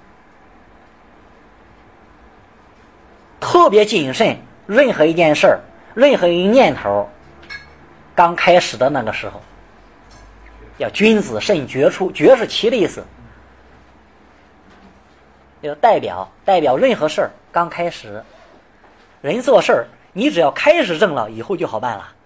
特别谨慎，任何一件事儿，任何一念头，刚开始的那个时候，要君子慎觉出，觉是其的意思，要代表任何事儿刚开始。人做事儿，你只要开始正了，以后就好办了。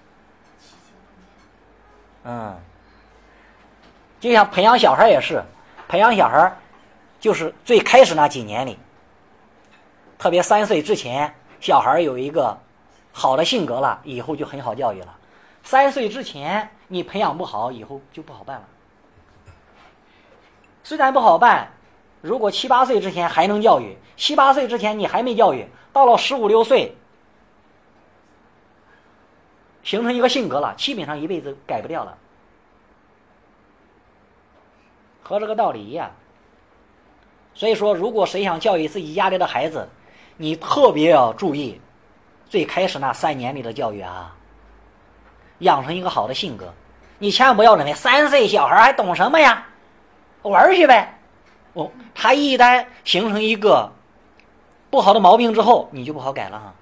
就像培养小孩也是，培养小孩就是最开始那几年里，特别3岁之前，小孩有一个好的性格了，以后就很好教育了。3岁之前你培养不好，以后就不好办了。虽然不好办，如果7、8岁之前还能教育，7、8岁之前你还没教育，到了15、16岁，形成一个性格了，基本上一辈子改不掉了，和这个道理一样。所以说，如果谁想教育自己家里的孩子，你特别要注意最开始那3年里的教育啊，养成一个好的性格。你千万不要认为3岁小孩还懂什么呀，玩去呗。他一旦形成一个不好的毛病之后，你就不好改了哈。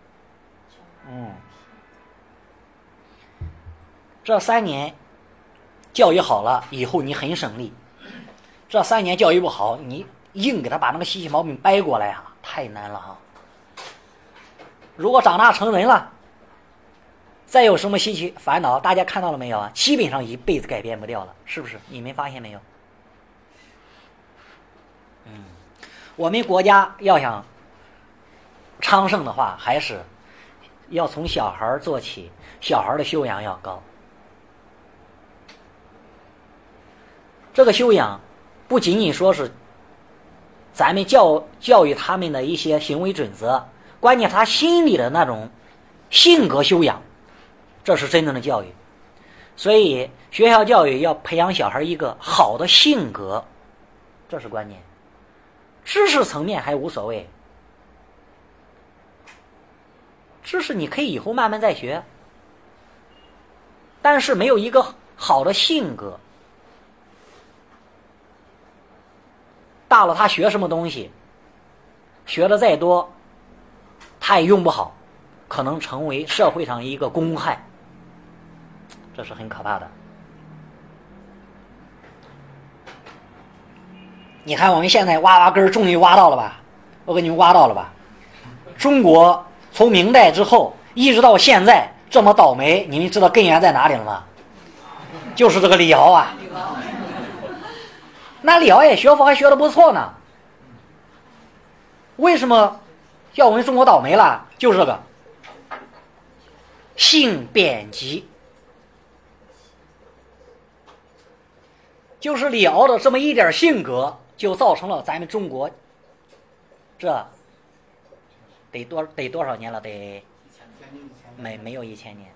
这3年教育好了以后，你很省力。这3年教育不好，你硬给他把那个习气毛病掰过来啊，太难了哈。如果长大成人了，再有什么习气烦恼，大家看到了没有啊？基本上一辈子改变不掉了，是不是？你们发现没有？我们国家要想昌盛的话，还是要从小孩做起，小孩的修养要高。这个修养不仅仅说是咱们教育他们的一些行为准则，关键他心里的那种性格修养，这是真正的教育。所以学校教育要培养小孩一个好的性格，这是关键。知识层面还无所谓，知识你可以以后慢慢再学，但是没有一个好的性格，大了他学什么东西，学的再多，他也用不好，可能成为社会上一个公害，这是很可怕的。你看我们现在挖根终于挖到了吧？我给你们挖到了吧？中国从明代之后一直到现在这么倒霉，你们知道根源在哪里了吗？就是这个李敖啊。那李敖也学佛还学得不错呢。为什么叫我们中国倒霉了？就是这个性贬极，就是李敖的这么一点性格，就造成了咱们中国这得多少年了？得没有1000年。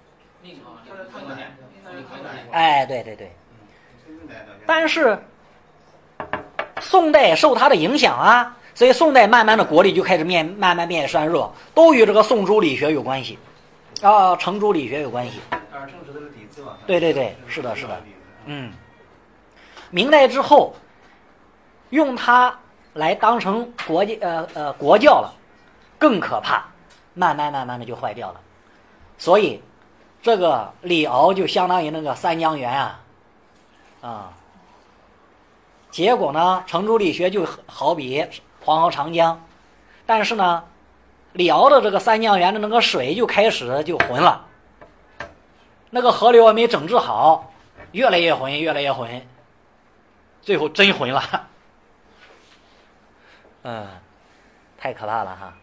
哎，对对对。但是宋代受他的影响啊， 所以宋代慢慢的国力就开始慢慢变衰弱，都与这个宋朱理学有关系，啊，程朱理学有关系。 政治的底子嘛。 对对对，是的，是的。明代之后，用它来当成国教了，更可怕，慢慢的就坏掉了。所以，这个李敖就相当于那个三江源啊，结果呢，程朱理学就好比黄河长江，但是呢，李敖的这个三江源的那个水就开始就浑了，那个河流也没整治好，越来越浑，越来越浑，最后真浑了。太可怕了哈。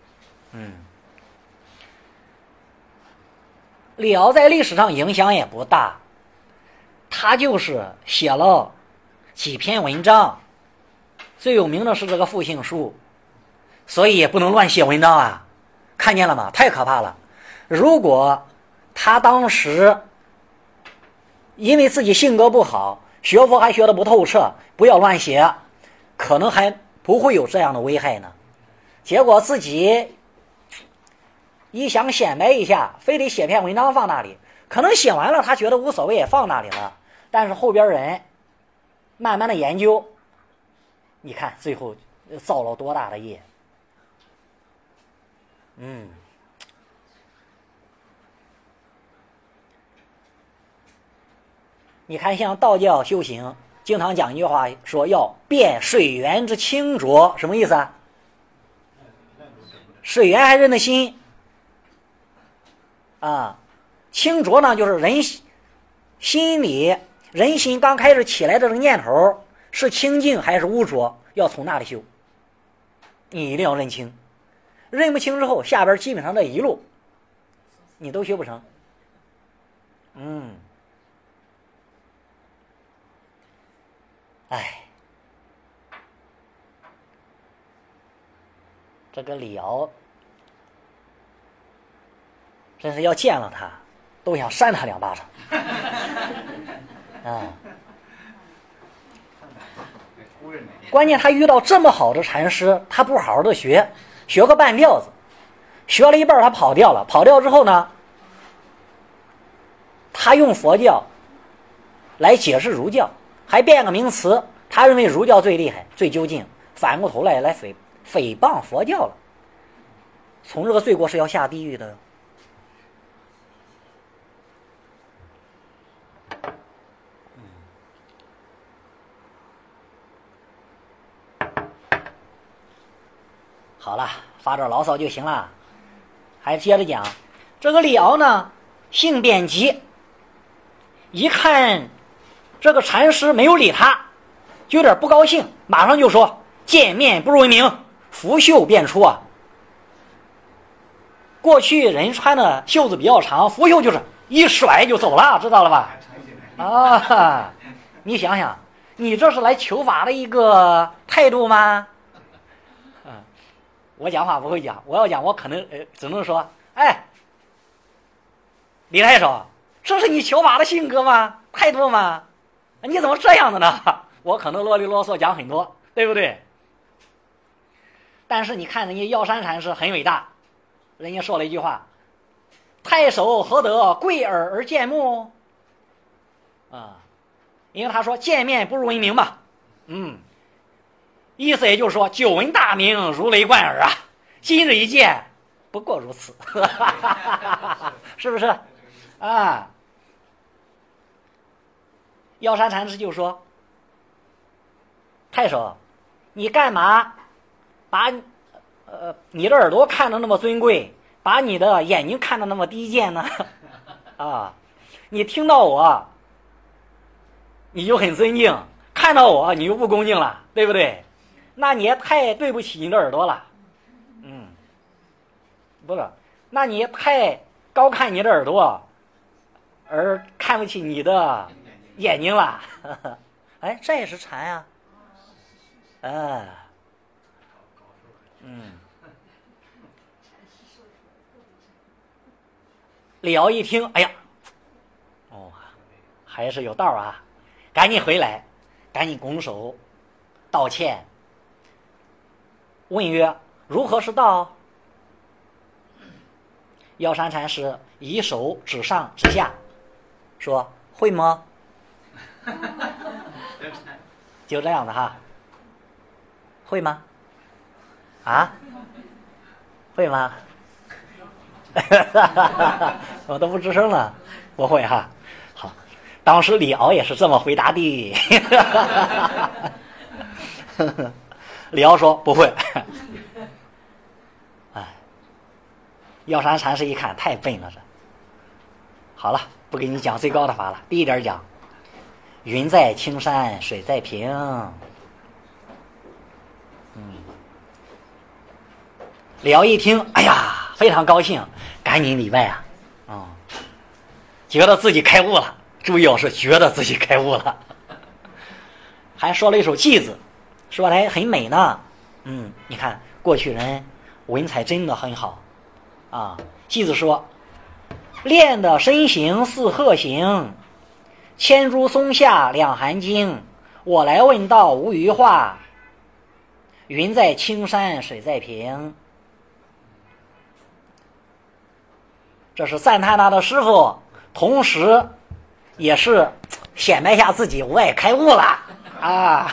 李敖在历史上影响也不大，他就是写了几篇文章，最有名的是这个复姓书，所以也不能乱写文章啊，看见了吗？太可怕了。如果他当时因为自己性格不好，学佛还学得不透彻，不要乱写，可能还不会有这样的危害呢。结果自己一想显摆一下，非得写篇文章放那里，可能写完了他觉得无所谓，也放那里了，但是后边人慢慢的研究，你看最后造了多大的业。你看像道教修行经常讲一句话，说要辨水源之清浊，什么意思啊？水源还认得心啊，清浊呢就是人心里人心刚开始起来的这个念头是清净还是污浊，要从那里修，你一定要认清，认不清之后，下边基本上这一路你都修不成。这个李敖真是要见了他都想扇他2巴掌。关键他遇到这么好的禅师，他不好好的学个半吊子，学了一半他跑掉了，跑掉之后呢，他用佛教来解释儒教，还变个名词，他认为儒教最厉害最究竟，反过头来诽谤佛教了，从这个罪过是要下地狱的。好了，发点牢骚就行了。还接着讲，这个李敖呢，性变急，一看这个禅师没有理他，就有点不高兴，马上就说：“见面不如闻名，拂袖便出啊！”过去人穿的袖子比较长，拂袖就是一甩就走了，知道了吧？啊，你想想，你这是来求法的一个态度吗？我讲话不会讲，我要讲我可能只能说，李太守，这是你求法的性格吗？态度吗？你怎么这样的呢？我可能啰里啰嗦讲很多，对不对？但是你看人家药山禅师很伟大，人家说了一句话：“太守何得贵耳而见目？”因为他说见面不如闻名嘛，意思也就是说久闻大名如雷贯耳啊，今日一见不过如此。是不是啊？药山禅师就说：“太守，你干嘛把你的耳朵看得那么尊贵，把你的眼睛看得那么低贱呢？你听到我你就很尊敬，看到我你就不恭敬了，对不对？那你也太对不起你的耳朵了。不是，那你太高看你的耳朵，而看不起你的眼睛了。这也是禅啊。李敖一听，还是有道啊，赶紧回来，赶紧拱手道歉。 问曰：如何是道？药山禅师以手指上指下，说：会吗？就这样的哈，会吗？啊？会吗？我都不吱声了，不会哈。好，当时李敖也是这么回答的。李敖说不会。哎，药山禅师一看太笨了，这好了，不给你讲最高的法了。第一点讲，云在青山水在平。李敖一听，哎呀，非常高兴，赶紧礼拜啊，觉得自己开悟了。注意，是觉得自己开悟了，还说了一首偈子，说的还很美呢。你看过去人文采真的很好啊。偈子说：练的身形似鹤行，千株松下两寒经。我来问道无余话，云在青山水在平。这是赞叹他的师傅，同时也是显摆一下自己，我也开悟了啊！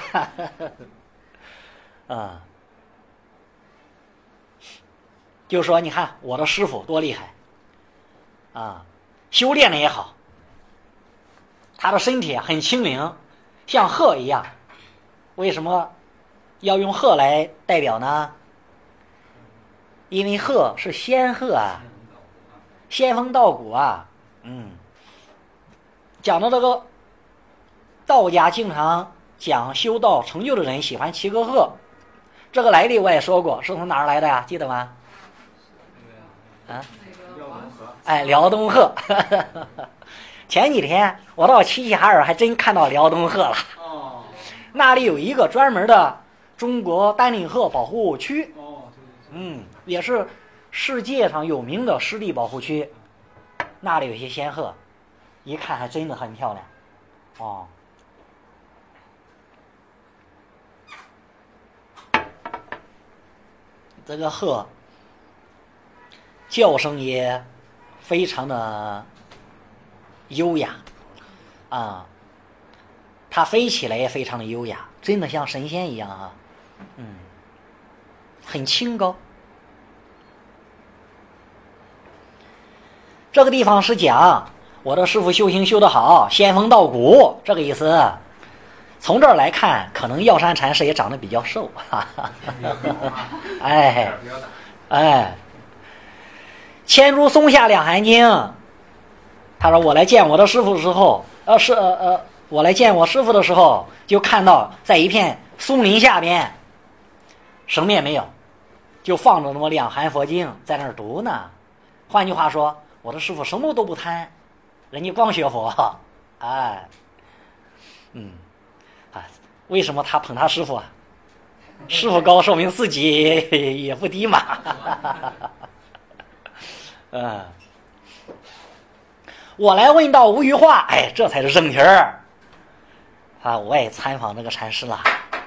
就说你看我的师傅多厉害啊，修炼的也好，他的身体很轻灵，像鹤一样。为什么要用鹤来代表呢？因为鹤是仙鹤啊，仙风道骨啊。讲到这个道家经常讲修道成就的人喜欢骑个鹤，这个来历我也说过，是从哪儿来的呀？记得吗？辽东鹤。前几天我到齐齐哈尔还真看到辽东鹤了。那里有一个专门的中国丹顶鹤保护区。也是世界上有名的湿地保护区。那里有些仙鹤，一看还真的很漂亮。这个鹤叫声也非常的优雅啊，它飞起来也非常的优雅，真的像神仙一样啊。很清高。这个地方是讲我的师父修行修得好，仙风道骨，这个意思。从这儿来看，可能药山禅师也长得比较瘦。千株松下两寒经。他说我来见我的师父的时候，我来见我师父的时候，就看到在一片松林下边，什么也没有，就放着那么两寒佛经在那儿读呢。换句话说，我的师父什么都不贪，人家光学佛。为什么他捧他师父啊？师父高，说明自己也不低嘛。我来问道无余话，这才是正题儿啊！我也参访这个禅师了，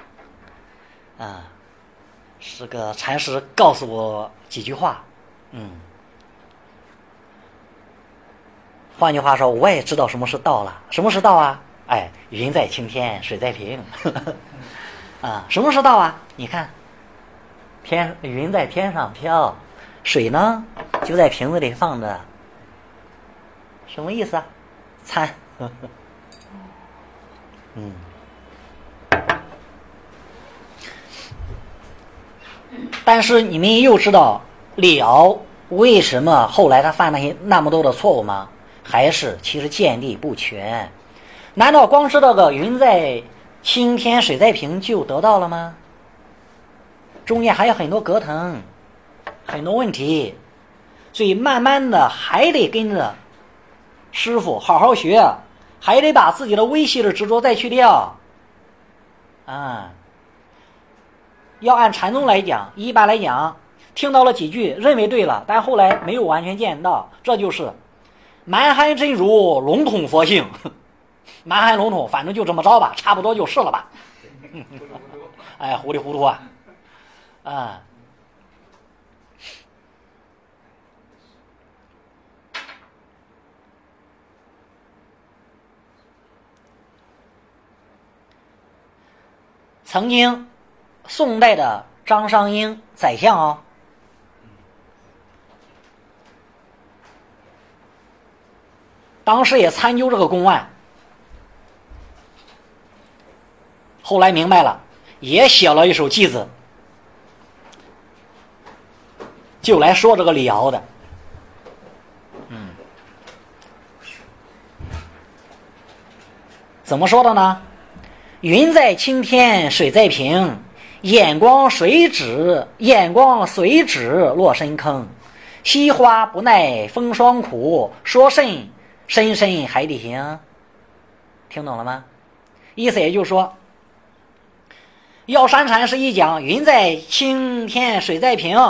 是个禅师告诉我几句话，换句话说，我也知道什么是道了。什么是道啊？云在青天，水在平。什么是道啊？你看，云在天上飘，水呢就在瓶子里放着，什么意思啊？参。但是你们又知道李敖为什么后来他犯那么多的错误吗？还是其实见地不全。难道光知道个云在青天水在平就得到了吗？中间还有很多隔腾，很多问题，所以慢慢的还得跟着师傅好好学，还得把自己的微细的执着再去掉。要按禅宗来讲，一般来讲，听到了几句认为对了，但后来没有完全见到，这就是蛮憨真如笼统佛性。蛮憨笼统，反正就这么着吧，差不多就是了吧。糊里糊涂啊。 啊。曾经宋代的张商英宰相哦，当时也参究这个公案，后来明白了，也写了一首偈子，就来说这个李敖的。怎么说的呢？云在青天水在平，眼光随指落深坑。惜花不耐风霜苦，说甚深深海底行。听懂了吗？意思也就是说，药山禅师一讲云在青天水在平，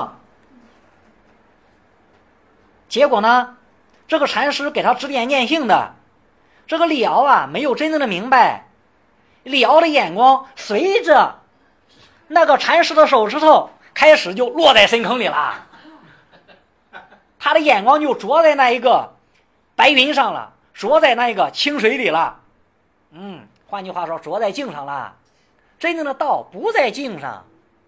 结果呢，这个禅师给他指点念性的这个李敖啊，没有真正的明白。李敖的眼光随着那个禅师的手指头开始就落在深坑里了，他的眼光就着在那一个白云上了，着在那个清水里了。换句话说，着在镜上了。真正的道不在镜上。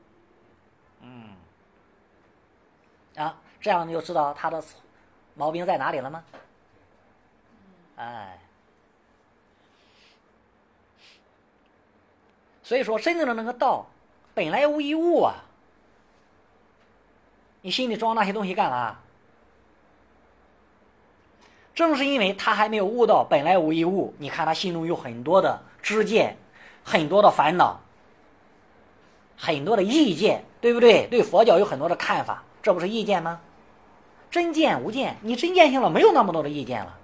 这样你就知道他的毛病在哪里了吗？所以说，真正的那个道本来无一物啊，你心里装那些东西干嘛？正是因为他还没有悟到本来无一物，你看他心中有很多的知见，很多的烦恼，很多的意见，对不对？对佛教有很多的看法，这不是意见吗？真见无见，你真见性了，没有那么多的意见了，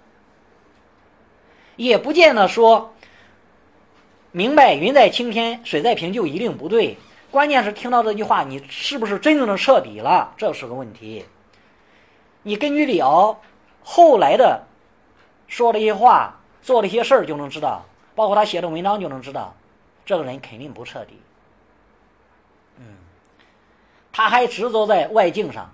也不见得说明白云在青天水在平就一定不对，关键是听到这句话你是不是真正的彻底了，这是个问题。你根据李敖后来的说的一些话做的一些事儿就能知道，包括他写的文章就能知道，这个人肯定不彻底。他还执着在外境上。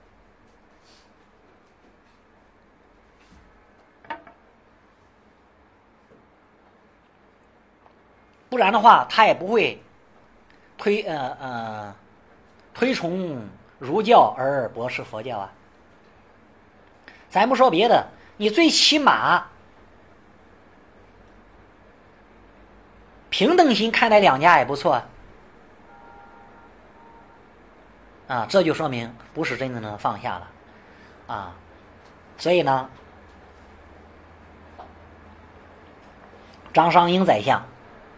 不然的话，他也不会推崇儒教而驳斥佛教啊。咱不说别的，你最起码平等心看待两家也不错啊。这就说明不是真正的放下了啊。所以呢，张商英宰相，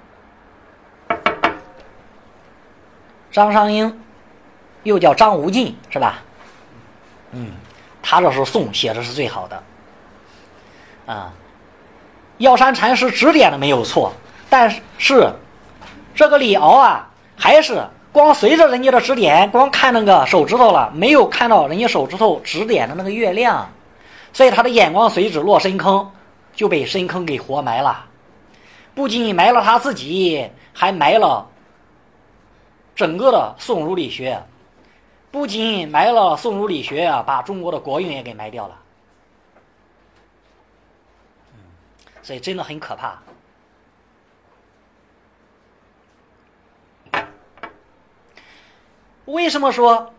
张商英又叫张无尽，是吧？他这是宋写的是最好的啊。药山禅师指点的没有错，但是这个李敖啊，还是光随着人家的指点，光看那个手指头了，没有看到人家手指头指点的那个月亮，所以他的眼光随指落深坑，就被深坑给活埋了。不仅埋了他自己，还埋了整个的宋儒理学，不仅埋了宋儒理学啊，把中国的国运也给埋掉了。所以真的很可怕。为什么说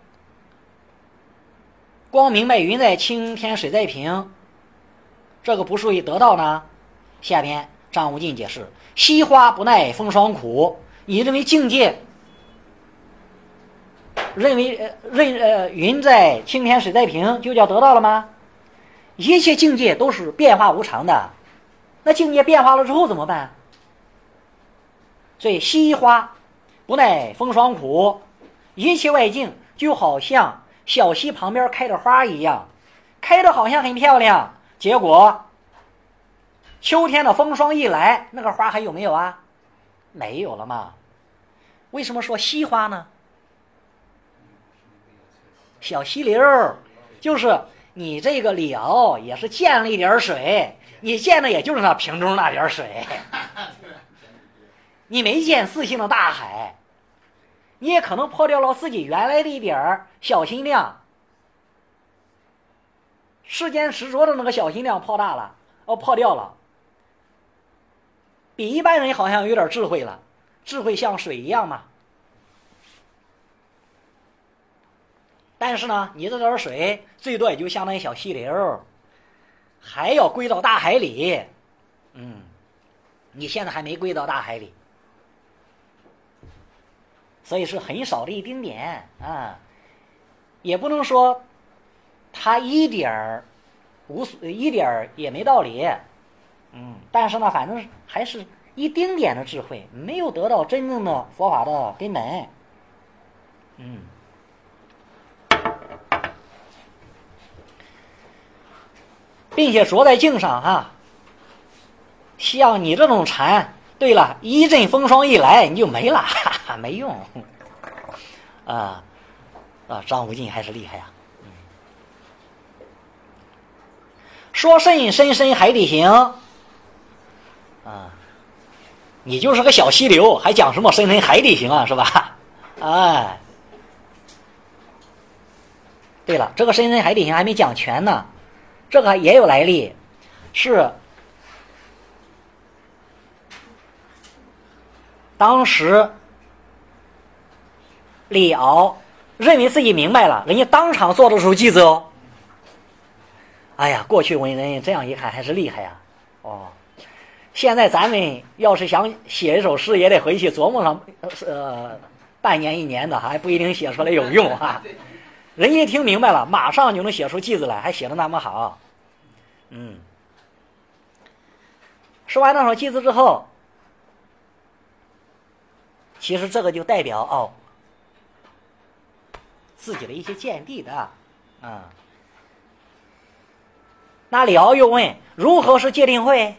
光明白云在青天水在平这个不属于得道呢？下边张无尽解释：惜花不耐风霜苦。你认为境界认为云在青天水在平就叫得到了吗？一切境界都是变化无常的，那境界变化了之后怎么办？所以惜花不耐风霜苦，一切外境就好像小溪旁边开的花一样，开的好像很漂亮，结果秋天的风霜一来，那个花还有没有啊？没有了嘛。为什么说惜花呢？小溪流就是你这个李敖也是溅了一点水，你溅的也就是那瓶中那点水，你没见四性的大海。 你也可能破掉了自己原来的一点小心量，世间执着的那个小心量破大了，破掉了，比一般人好像有点智慧了，智慧像水一样嘛。但是呢，你这点水最多也就相当于小溪流，还要归到大海里。你现在还没归到大海里，所以是很少的一丁点啊，也不能说它一点也没道理。但是呢，反正还是一丁点的智慧，没有得到真正的佛法的根本。并且着在境上像你这种禅，对了，一阵风霜一来你就没了，没用张无尽还是厉害呀。说甚深深海底行你就是个小溪流，还讲什么深深海底行啊，是吧？对了，这个深深海底行还没讲全呢，这个也有来历，是当时李敖认为自己明白了，人家当场做得出句子哦。哎呀，过去文人这样一看还是厉害呀。现在咱们要是想写一首诗，也得回去琢磨上半年一年的，还不一定写出来有用啊。人家一听明白了，马上就能写出句子来，还写得那么好。说完那首句子之后，其实这个就代表自己的一些见地的那李敖又问，如何是戒定慧？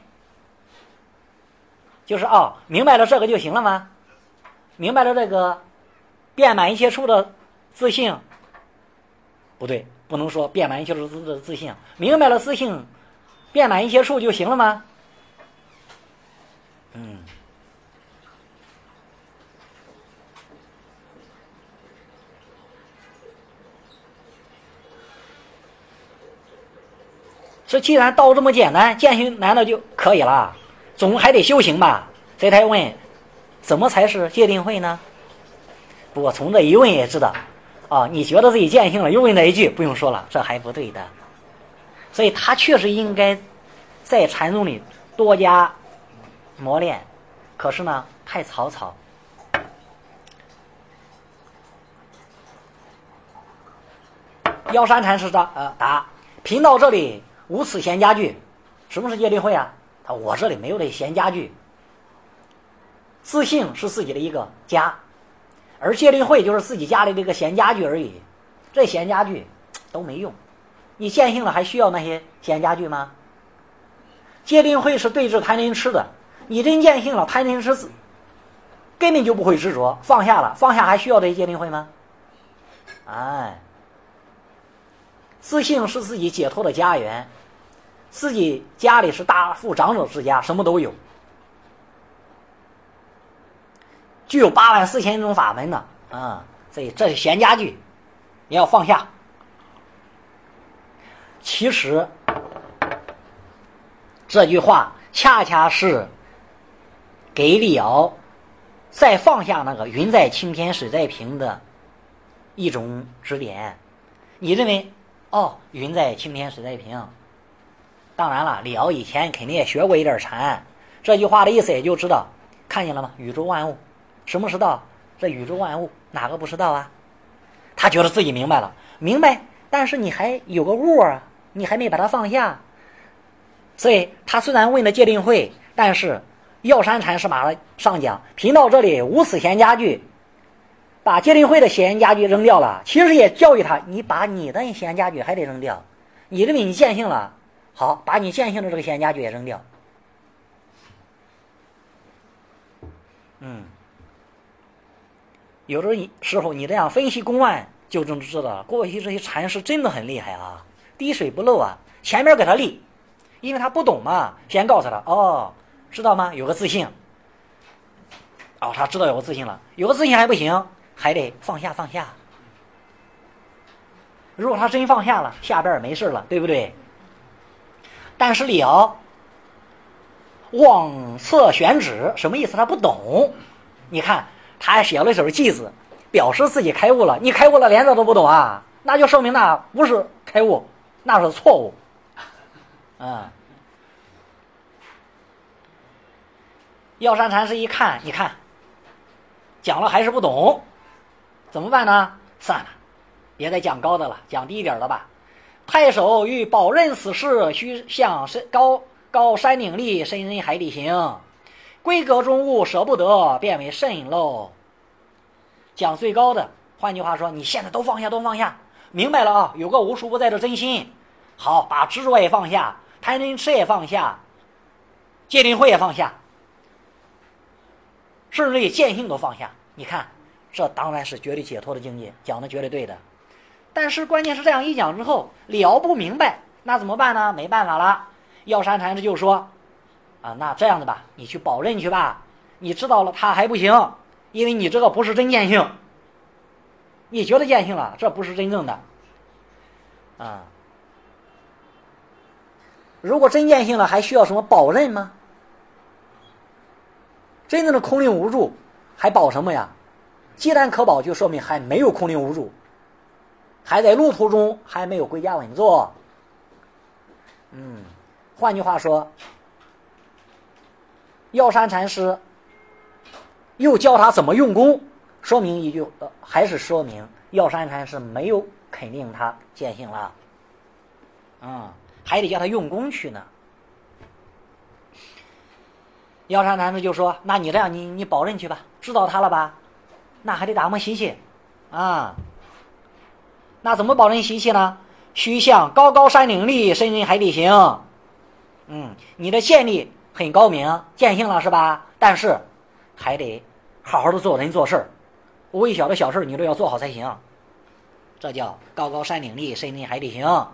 就是明白了这个就行了吗？明白了这个遍满一切处的自性？不对，不能说遍满一切处的自性，明白了自性遍满一切处就行了吗？这既然道这么简单，践行难道就可以了？总还得修行吧。所以他问，怎么才是戒定慧呢？不过从这一问也知道你觉得自己践行了，又问那一句，不用说了，这还不对的。所以他确实应该在禅宗里多加磨练，可是呢太草草。药山禅师答，贫道这里无此闲家具。什么是戒定慧啊？我这里没有这闲家具。自性是自己的一个家，而戒定慧就是自己家里这个闲家具而已。这闲家具都没用，你见性了还需要那些闲家具吗？戒定慧是对治贪嗔痴的，你真见性了，贪嗔痴根本就不会执着，放下了，放下还需要这些戒定慧吗？自性是自己解脱的家园，自己家里是大富长者之家，什么都有，具有84000种法门呢所以这是闲家具，你要放下。其实这句话恰恰是给李敖再放下那个云在青天水在平的一种指点。你认为云在青天水在平，当然了，李敖以前肯定也学过一点禅，这句话的意思也就知道，看见了吗？宇宙万物，什么是道？这宇宙万物哪个不是道啊？他觉得自己明白了，明白，但是你还有个物啊，你还没把它放下。所以他虽然问了戒定慧，但是药山禅师马上讲，贫道这里无此闲家具，把戒定慧的闲家具扔掉了，其实也教育他，你把你的闲家具还得扔掉。你认为你见性了，好，把你见性的这个闲家具也扔掉。有的时候你这样分析公案，就真知道了，过去这些禅师真的很厉害啊，滴水不漏啊，前面给他立，因为他不懂嘛，先告诉他，知道吗？有个自性，他知道有个自性了，有个自性还不行， 还得放下放下。如果他真放下了，下边也没事了，对不对？但是李敖往侧选址什么意思？他不懂。你看，他还写了一首偈子，表示自己开悟了。你开悟了，连这都不懂啊？那就说明那不是开悟，那是错误。药山禅师一看，你看，讲了还是不懂，怎么办呢？算了，别再讲高的了，讲低一点的吧。太守欲保任此事，须向高山岭立，深人海底行。闺阁中物舍不得，便为甚喽。讲最高的，换句话说，你现在都放下，都放下，明白了啊？有个无处不在的真心。好，把执着也放下，贪嗔痴也放下，戒定慧也放下，甚至于见性都放下。你看，这当然是绝对解脱的境界，讲的绝对对的。但是关键是这样一讲之后，李敖不明白，那怎么办呢？没办法了。药山禅师就说那这样的吧，你去保任去吧。你知道了他还不行，因为你这个不是真见性，你觉得见性了，这不是真正的如果真见性了，还需要什么保任吗？真正的空灵无助还保什么呀？既然可保，就说明还没有空灵无助，还在路途中，还没有归家稳坐。换句话说，药山禅师又教他怎么用功，说明一句还是说明药山禅师没有肯定他见性了，还得叫他用功去呢。药山禅师就说：“那你这样，你保任去吧，知道他了吧？那还得打磨习气那怎么保任习气呢？须向高山岭立，深人海底行。你的见力很高明，见性了是吧？但是还得好好的做人做事，微小的小事你都要做好才行。这叫高山岭立，深人海底行。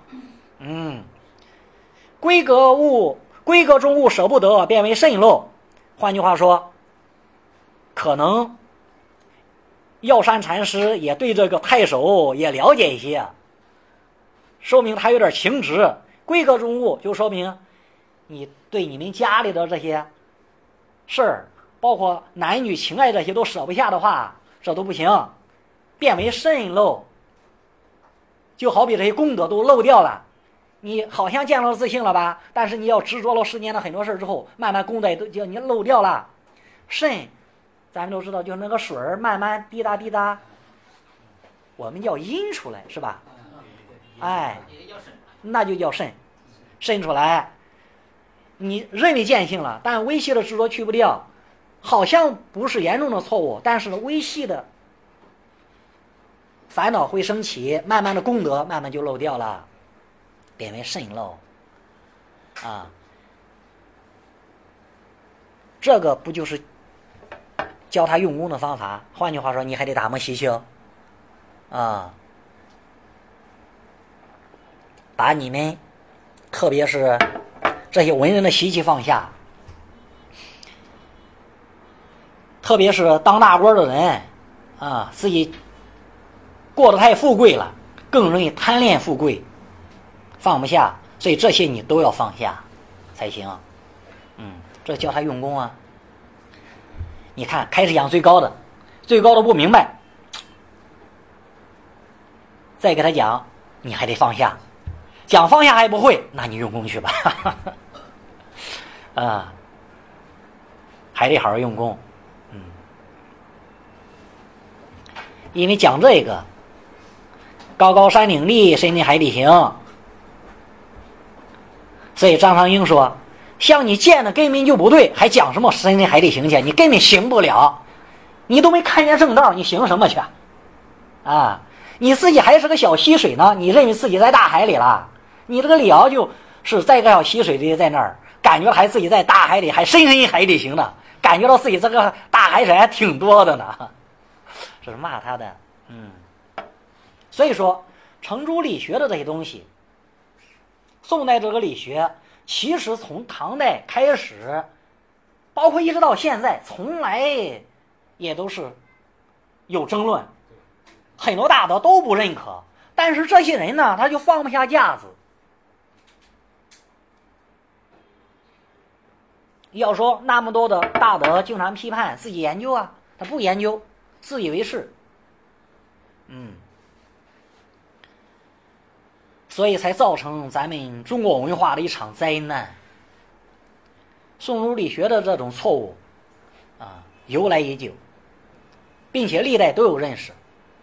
闺阁中物舍不得，便为甚喽。换句话说，可能药山禅师也对这个太守也了解一些，说明他有点情执。闺阁中物就说明你对你们家里的这些事儿，包括男女情爱这些都舍不下的话，这都不行，变为甚漏。就好比这些功德都漏掉了，你好像见了自性了吧，但是你要执着了10年的很多事之后，慢慢功德都就你漏掉了。肾咱们都知道，就是那个水慢慢滴答滴答，我们叫阴出来是吧？那就叫渗出来。你认为见性了，但微细的执着去不掉，好像不是严重的错误，但是微细的烦恼会升起，慢慢的功德慢慢就漏掉了，变为渗漏这个不就是教他用功的方法？换句话说，你还得打磨习气把你们特别是这些文人的习气放下，特别是当大官的人自己过得太富贵了，更容易贪恋富贵，放不下，所以这些你都要放下才行。这教他用功你看，开始讲最高的不明白，再给他讲，你还得放下，讲放下还不会，那你用功去吧还得好好用功。因为讲这个高山岭立，深人海底行，所以张长英说，像你见的根本就不对，还讲什么深人海底行去？你根本行不了，你都没看见正道，你行什么去你自己还是个小溪水呢，你认为自己在大海里了？你这个李敖就是在个小溪水里，在那儿感觉还自己在大海里，还深人海底行呢，感觉到自己这个大海水还挺多的呢，这是骂他的。所以说程朱理学的这些东西，宋代这个理学其实从唐代开始，包括一直到现在，从来也都是有争论，很多大德都不认可，但是这些人呢，他就放不下架子。要说那么多的大德经常批判自己研究啊，他不研究，自以为是，所以才造成咱们中国文化的一场灾难。宋儒理学的这种错误由来已久，并且历代都有认识。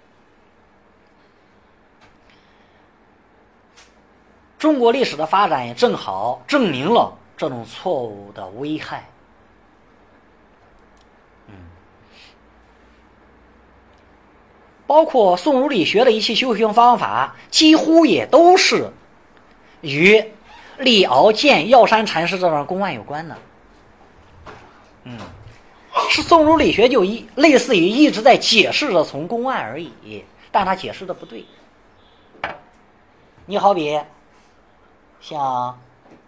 中国历史的发展也正好证明了这种错误的危害。包括宋儒理学的一些修行方法，几乎也都是与李敖见药山禅师这段公案有关的。是宋儒理学就类似于一直在解释着从公案而已，但他解释的不对。你好比像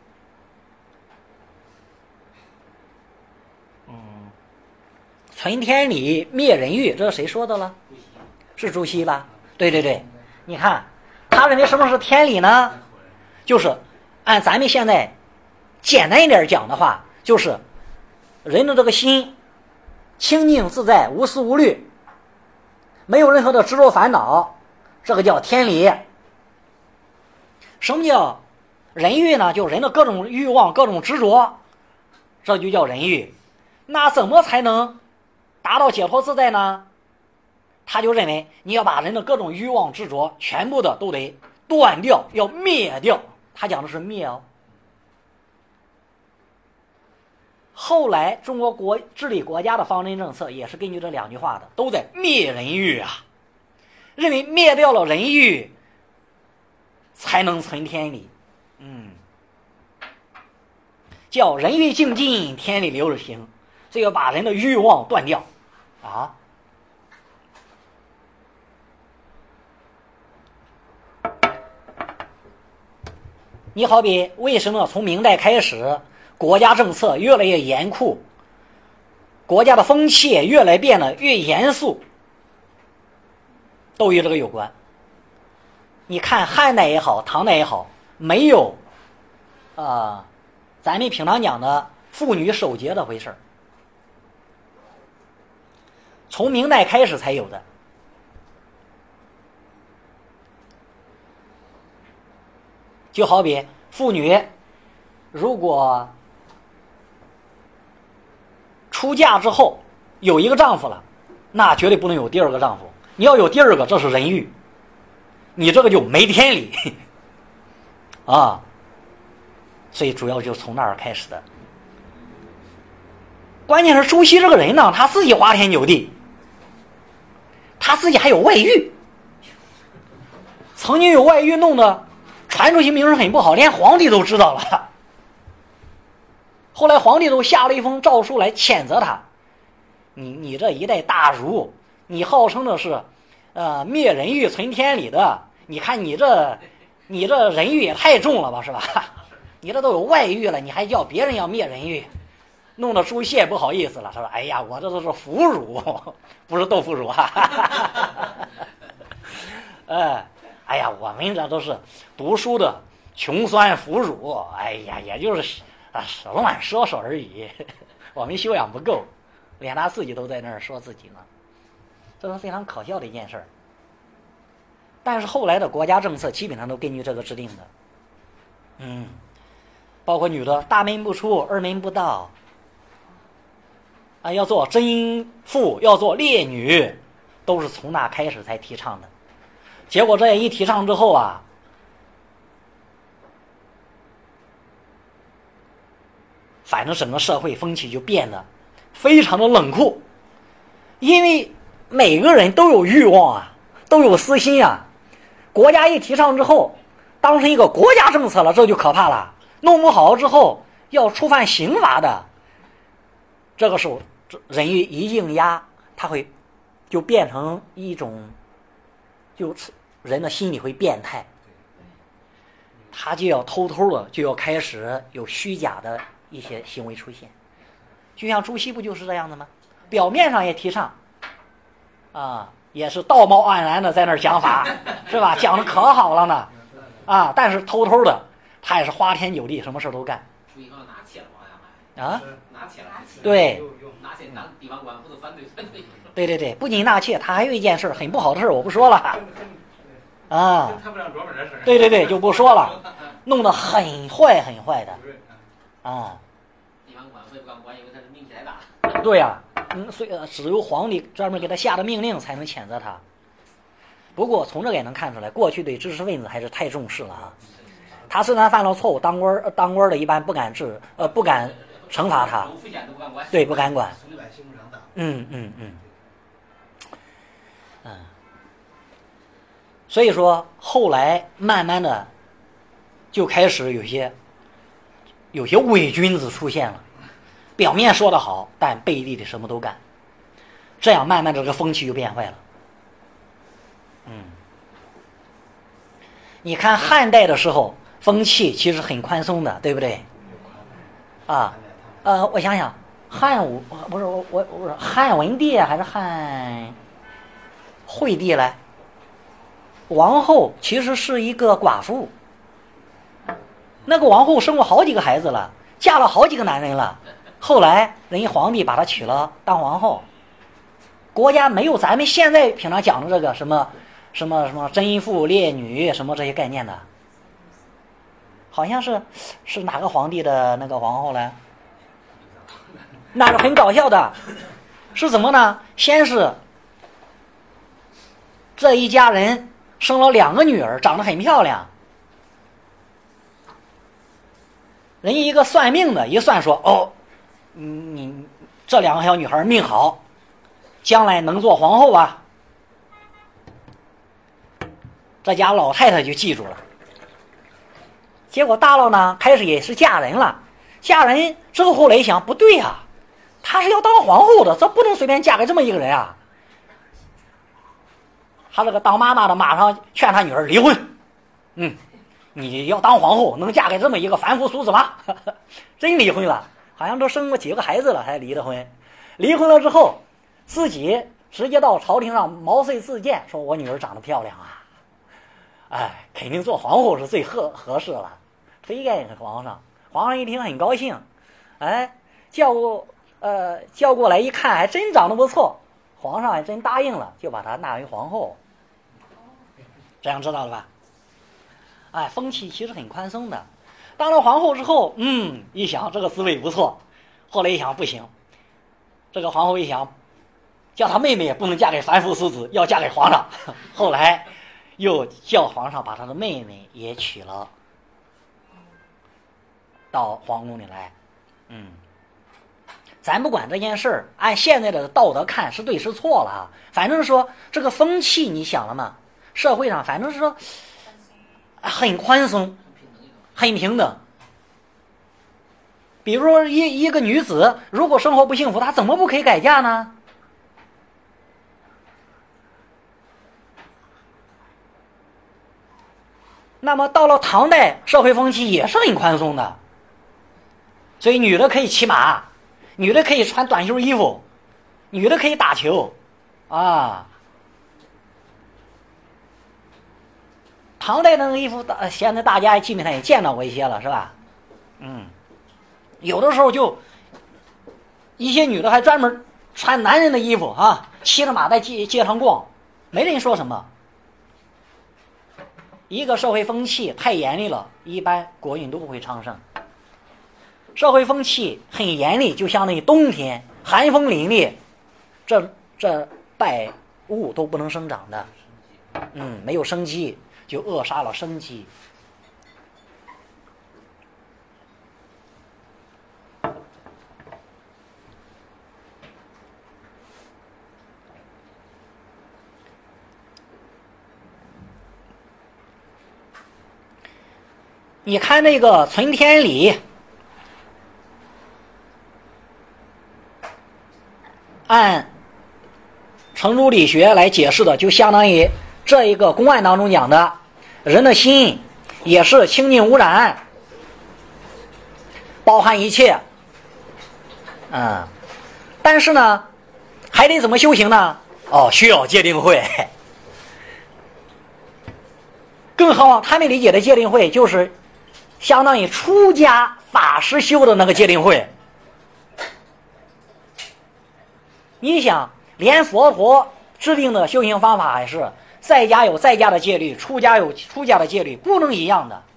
存天理灭人欲，这是谁说的了？是朱熹吧？对对对，你看他认为什么是天理呢？就是按咱们现在简单一点讲的话，就是人的这个心清净自在，无思无虑，没有任何的执着烦恼，这个叫天理。什么叫人欲呢？就人的各种欲望、各种执着，这就叫人欲。那怎么才能达到解脱自在呢？他就认为你要把人的各种欲望执着全部的都得断掉，要灭掉。他讲的是灭哦。后来中国治理国家的方针政策也是根据这两句话的，都在灭人欲啊，认为灭掉了人欲才能存天理。叫人欲净尽，天理流日行，这要把人的欲望断掉啊。你好比为什么从明代开始国家政策越来越严酷，国家的风气也越来变得越严肃，都与这个有关。你看汉代也好，唐代也好，没有咱们平常讲的妇女守节的回事，从明代开始才有的。就好比妇女如果出嫁之后有一个丈夫了，那绝对不能有第二个丈夫，你要有第二个，这是人欲，你这个就没天理啊。所以主要就从那儿开始的。关键是朱熹这个人呢，他自己花天酒地，他自己还有外遇，曾经有外遇弄得传出去名声很不好，连皇帝都知道了。后来皇帝都下了一封诏书来谴责他，你这一代大儒，你号称的是灭人欲存天理的，你看你这人欲也太重了吧，是吧？你这都有外遇了，你还叫别人要灭人欲，弄得朱熹不好意思了，他说哎呀，我这都是腐乳，不是豆腐乳哎呀，我们这都是读书的穷酸腐乳，哎呀，也就是乱说说而已，我们修养不够，连他自己都在那儿说自己呢，这是非常可笑的一件事儿。但是后来的国家政策基本上都根据这个制定的，包括女的大门不出，二门不到，要做贞妇，要做烈女，都是从那开始才提倡的。结果这一提倡之后啊，反正整个社会风气就变得非常的冷酷，因为每个人都有欲望啊，都有私心啊。国家一提倡之后，当成一个国家政策了，这就可怕了。弄不好之后要触犯刑罚的，这个时候人欲一硬压，他会就变成一种，就人的心理会变态，他就要偷偷的就要开始有虚假的一些行为出现。就像朱熹不就是这样的吗？表面上也提倡啊，也是道貌岸然的在那儿讲法，是吧？讲的可好了呢，啊，但是偷偷的，他也是花天酒地，什么事都干。 注意好拿钱了，好像啊， 拿钱了， 对， 拿钱当地方官或者反对。 对，不仅纳妾，他还有一件事很不好的事，我不说了。啊，对，就不说了，弄得很坏的，啊。 地方官会不敢管，因为他是名气太大。 对呀，所以只有皇帝专门给他下的命令才能谴责他。不过从这个也能看出来，过去对知识分子还是太重视了啊。他虽然犯了错误，当官的一般不敢惩罚他，对，不敢管。所以说后来慢慢的就开始有些伪君子出现了，表面说得好，但背地里什么都干，这样慢慢这个风气就变坏了。你看汉代的时候风气其实很宽松的，对不对？啊，我想想，汉武不是我是汉文帝还是汉惠帝来？王后其实是一个寡妇，那个王后生过好几个孩子了，嫁了好几个男人了，后来人家皇帝把她娶了当皇后。国家没有咱们现在平常讲的这个什么贞妇烈女什么这些概念的，好像是哪个皇帝的那个皇后来？那是很搞笑的，是怎么呢？先是这一家人生了2个女儿，长得很漂亮。人家一个算命的一算说，哦，你这2个小女孩命好，将来能做皇后啊。这家老太太就记住了。结果大了呢，开始也是嫁人了。嫁人之后，后来一想，不对啊，她是要当皇后的，这不能随便嫁给这么一个人啊。他这个当妈妈的马上劝他女儿离婚，你要当皇后能嫁给这么一个凡夫俗子吗？真离婚了，好像都生过几个孩子了还离的婚。离婚了之后，自己直接到朝廷上毛遂自荐，说我女儿长得漂亮啊，哎，肯定做皇后是最合适了，推荐给皇上。皇上一听很高兴，哎，叫过来一看，还真长得不错，皇上还真答应了，就把她纳为皇后。这样知道了吧？哎，风气其实很宽松的。当了皇后之后，一想这个滋味不错，后来一想不行，这个皇后一想，叫她妹妹也不能嫁给凡夫俗子，要嫁给皇上。后来又叫皇上把她的妹妹也娶了到皇宫里来。咱不管这件事儿，按现在的道德看是对是错了啊。反正说这个风气，你想了吗？社会上反正是说很宽松，很平等。比如说一个女子如果生活不幸福，她怎么不可以改嫁呢？那么到了唐代，社会风气也是很宽松的，所以女的可以骑马，女的可以穿短袖衣服，女的可以打球啊。唐代那个衣服，现在大家基本上也见到过一些了，是吧？有的时候就一些女的还专门穿男人的衣服啊，骑着马在街上逛，没人说什么。一个社会风气太严厉了，一般国运都不会昌盛。社会风气很严厉，就相当于冬天寒风凛冽，这败物都不能生长的，没有生机，就扼杀了生机。你看那个存天理，按程朱理学来解释的，就相当于这一个公案当中讲的，人的心也是清净无染，包含一切。但是呢，还得怎么修行呢？ 哦，需要戒定慧。更何况他们理解的戒定慧就是相当于出家法师修的那个戒定慧。你想，连佛陀制定的修行方法还是在家有在家的戒律，出家有出家的戒律，不能一样的。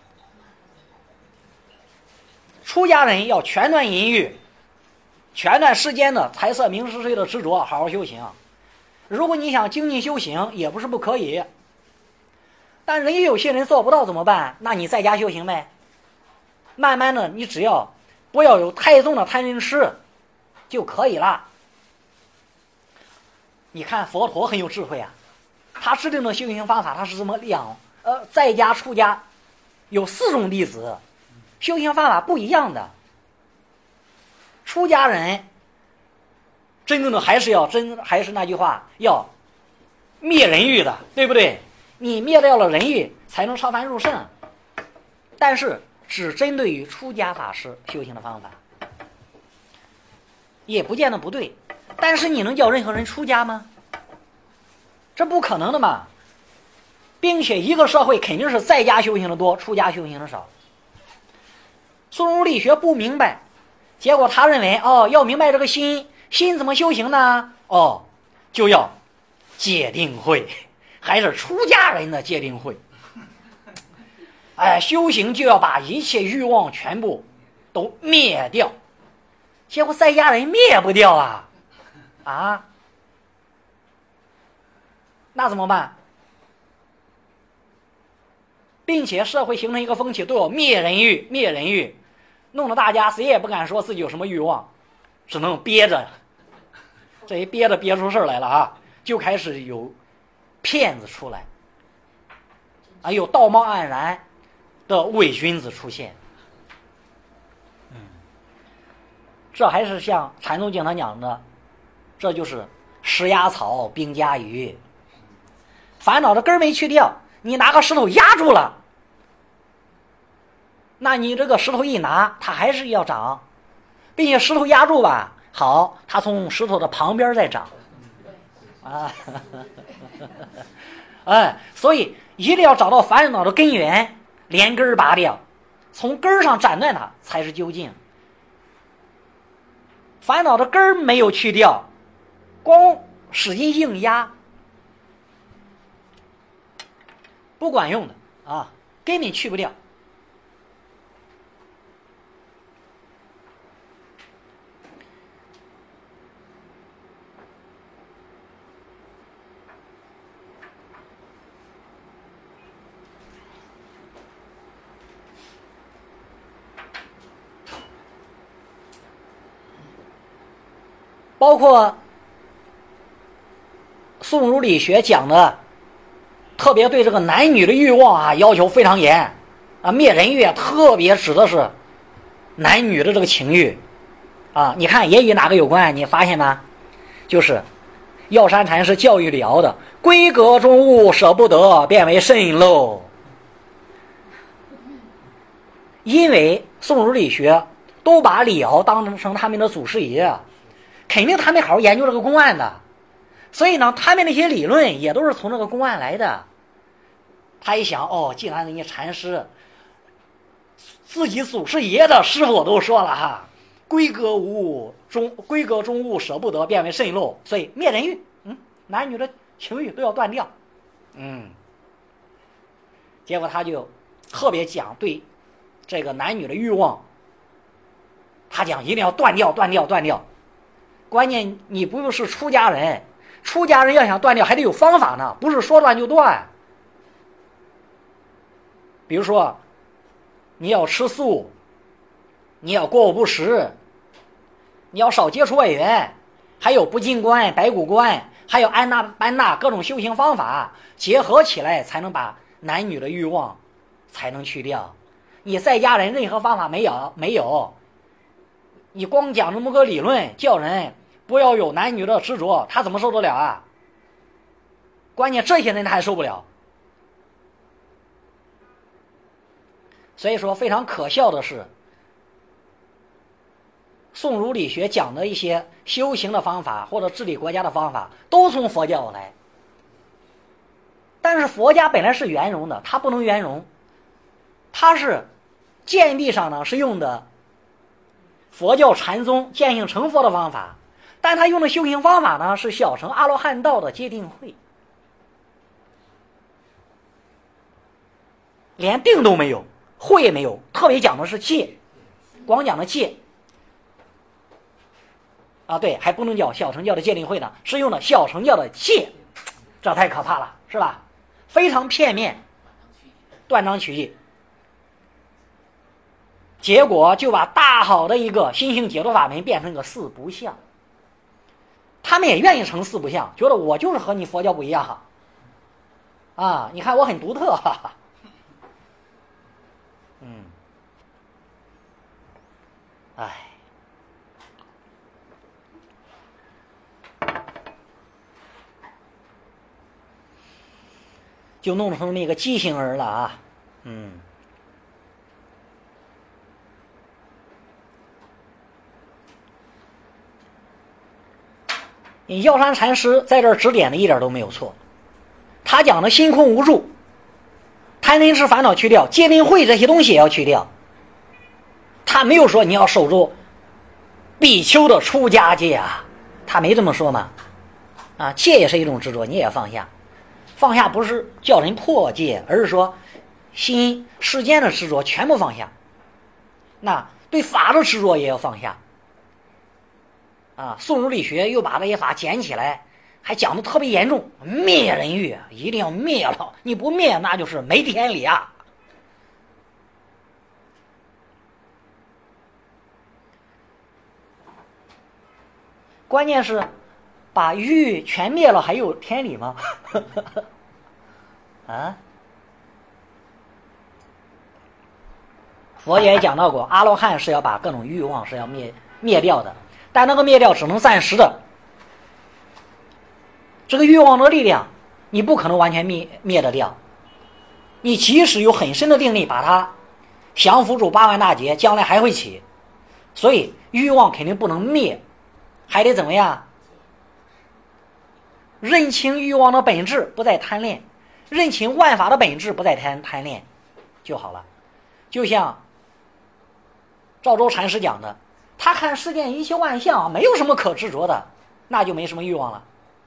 出家人要全断淫欲，全断世间的财色名食睡的执着，好好修行。如果你想精进修行，也不是不可以。但人有些人做不到怎么办？那你在家修行呗。慢慢的，你只要不要有太重的贪嗔痴就可以了。你看佛陀很有智慧啊，他制定的修行方法，他是这么在家出家有4种弟子，修行方法不一样的。出家人真正的还是那句话，要灭人欲的，对不对？你灭掉了人欲，才能超凡入圣。但是只针对于出家法师修行的方法，也不见得不对。但是你能叫任何人出家吗？这不可能的嘛。并且一个社会肯定是在家修行的多，出家修行的少。宋儒理学不明白，结果他认为要明白这个心怎么修行呢？就要戒定慧，还是出家人的戒定慧。修行就要把一切欲望全部都灭掉，结果在家人灭不掉啊，那怎么办？并且社会形成一个风气，都要灭人欲，弄得大家谁也不敢说自己有什么欲望，只能憋着。这一憋着憋出事来了就开始有骗子出来，有道貌岸然的伪君子出现。这还是像禅宗经常讲的，这就是石压草兵家鱼。烦恼的根没去掉，你拿个石头压住了，那你这个石头一拿，它还是要长，并且石头压住吧，好，它从石头的旁边再长所以一定要找到烦恼的根源，连根拔掉，从根上斩断它才是究竟。烦恼的根没有去掉，光使劲硬压不管用的根本去不掉。包括宋儒理学讲的，特别对这个男女的欲望要求非常严灭人欲特别指的是男女的这个情欲你看也与哪个有关？你发现吗？就是药山禅师教育李敖的闺阁中物舍不得，变为甚陋。因为宋儒理学都把李敖当成他们的祖师爷，肯定他们好好研究这个公案的，所以呢他们那些理论也都是从这个公案来的。他一想既然人家禅师自己祖师爷的师傅都说了闺阁中物舍不得，变为甚陋，所以灭人欲男女的情欲都要断掉结果他就特别讲对这个男女的欲望，他讲一定要断掉。关键你不是出家人，出家人要想断掉还得有方法呢，不是说断就断。比如说你要吃素，你要过午不食，你要少接触外缘，还有不净观、白骨观，还有安那班那各种修行方法结合起来，才能把男女的欲望才能去掉。你在家人任何方法没有，你光讲这么个理论，叫人不要有男女的执着，他怎么受得了关键这些人他还受不了。所以说非常可笑的是， 宋儒理学讲的一些修行的方法或者治理国家的方法，都从佛教来。但是佛家本来是圆融的，它不能圆融，它是见地上呢是用的佛教禅宗见性成佛的方法，但他用的修行方法呢是小乘阿罗汉道的戒定慧，连定都没有，慧也没有，特别讲的是戒，光讲的戒啊，对，还不能叫小乘教的戒定慧呢，是用的小乘教的戒，这太可怕了，是吧？非常片面，断章取义，结果就把大好的一个心性解脱法门变成个四不像。他们也愿意成四不像，觉得我就是和你佛教不一样啊！你看我很独特，哈哈。哎，就弄成那个畸形儿了啊！你药山禅师在这儿指点的一点都没有错，他讲的心空无助，贪嗔痴烦恼去掉，戒定慧这些东西也要去掉。他没有说你要守住比丘的出家戒啊，他没这么说嘛。啊，戒也是一种执着，你也要放下。放下不是叫人破戒，而是说心世间的执着全部放下。那对法的执着也要放下。啊，宋儒理学又把这些法捡起来，还讲的特别严重，灭人欲一定要灭了，你不灭那就是没天理啊。关键是把欲全灭了还有天理吗？啊，佛也讲到过，阿罗汉是要把各种欲望是要灭掉的，但那个灭掉只能暂时的，这个欲望的力量你不可能完全灭得掉，你即使有很深的定力把它降服住八万大劫，将来还会起，所以欲望肯定不能灭，还得怎么样？认清欲望的本质，不再贪恋，认清万法的本质，不再贪恋就好了。就像赵州禅师讲的，他看世间一切万象没有什么可执着的，那就没什么欲望了。